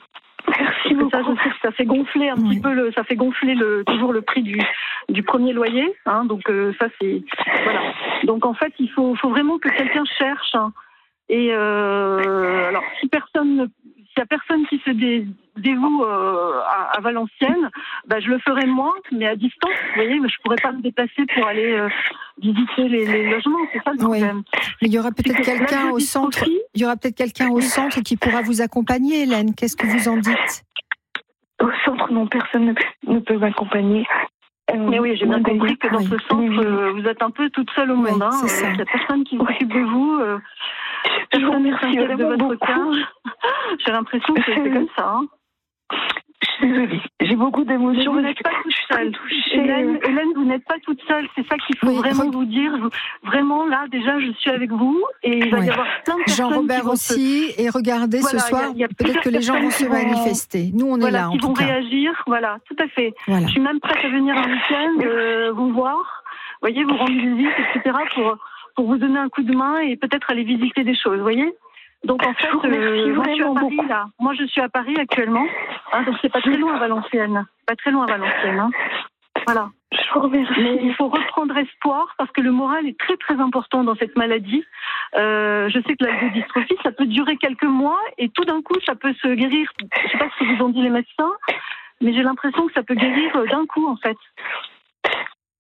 Merci beaucoup. Ça, je sais que ça fait gonfler un Oui. petit peu le, ça fait gonfler le, toujours le prix du, du premier loyer, hein, donc euh, ça c'est, voilà. Donc en fait, il faut, faut vraiment que quelqu'un cherche. Hein. Et euh, alors, si personne, ne- s'il y a personne qui se dé, dévoue euh, à, à Valenciennes, bah, je le ferai moi, mais à distance. Vous voyez, mais je pourrais pas me déplacer pour aller euh, visiter les, les logements. C'est ça le Oui. problème. Mais il y aura peut-être C'est que quelqu'un la au centre. dystrophie- Il y aura peut-être quelqu'un au centre qui pourra vous accompagner, Hélène. Qu'est-ce que vous en dites? Au centre, non, personne ne, peut- ne peut m'accompagner. Euh, Mais oui, j'ai bien mon compris que dans oui. ce centre, euh, vous êtes un peu toute seule au Oui, monde. Hein. c'est ça. Il n'y a personne qui s'occupe de vous. Euh, Je vous personne ne remercie s'inquiète de vraiment votre beaucoup. cas. J'ai l'impression que c'est c'est comme ça. Hein. Je suis désolée. J'ai beaucoup Mais d'émotions. vous n'êtes pas toute seule. Hélène, Hélène, vous n'êtes pas toute seule. C'est ça qu'il faut Oui, vraiment re- vous dire. Vous- Vraiment, là, déjà, je suis avec vous et il va Oui. y avoir plein de personnes qui Jean-Robert vont se- aussi. Et regardez, Voilà, ce soir, il y a- il y a peut-être que les gens vont se plusieurs personnes qui vont- manifester. Nous, on est voilà, là, en qui tout vont cas. réagir. Voilà, tout à fait. Voilà. Je suis même prête à venir un week-end, euh, vous voir, voyez, vous rendre visite, et cetera, pour, pour vous donner un coup de main et peut-être aller visiter des choses, voyez. Donc en fait, Je vous remercie euh, moi je suis à vraiment Paris beaucoup. là. Moi je suis à Paris actuellement, hein, donc c'est pas très loin à Valenciennes, pas très loin à Valenciennes. Hein. Voilà. Je vous remercie. Mais il faut reprendre espoir parce que le moral est très très important dans cette maladie. Euh, je sais que la dystrophie, ça peut durer quelques mois et tout d'un coup, ça peut se guérir. Je sais pas ce que vous ont dit les médecins, mais j'ai l'impression que ça peut guérir euh, d'un coup en fait.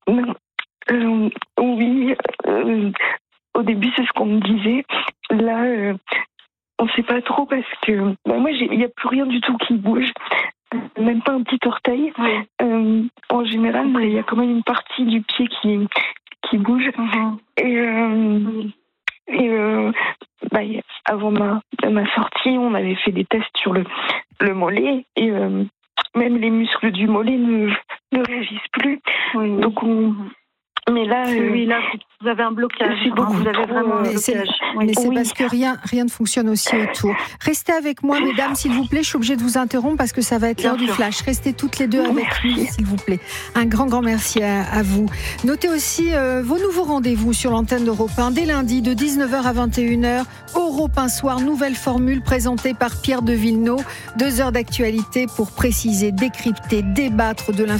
Non. Euh, oui, euh, au début, c'est ce qu'on me disait. Là, euh, on ne sait pas trop parce que bah, moi, il n'y a plus rien du tout qui bouge. Même pas un petit orteil. Oui. Euh, en général, il y a quand même une partie du pied qui, qui bouge. Mm-hmm. Et, euh, oui. et euh, bah, avant ma, ma sortie, on avait fait des tests sur le, le mollet. Et euh, même les muscles du mollet ne, ne réagissent plus. Oui. Donc on... Mais là, euh, oui, là, vous avez un blocage. C'est beaucoup vous avez vraiment un mais blocage. C'est, oui. Mais c'est oui. parce que rien, rien ne fonctionne aussi autour. Restez avec moi, mesdames, s'il vous plaît. Je suis obligée de vous interrompre parce que ça va être l'heure du flash. Restez toutes les deux avec nous, s'il vous plaît. Un grand, grand merci à, à vous. Notez aussi euh, vos nouveaux rendez-vous sur l'antenne d'Europe un dès lundi de dix-neuf heures à vingt et une heures. Europe un soir, nouvelle formule présentée par Pierre de Villeneuve. Deux heures d'actualité pour préciser, décrypter, débattre de l'information.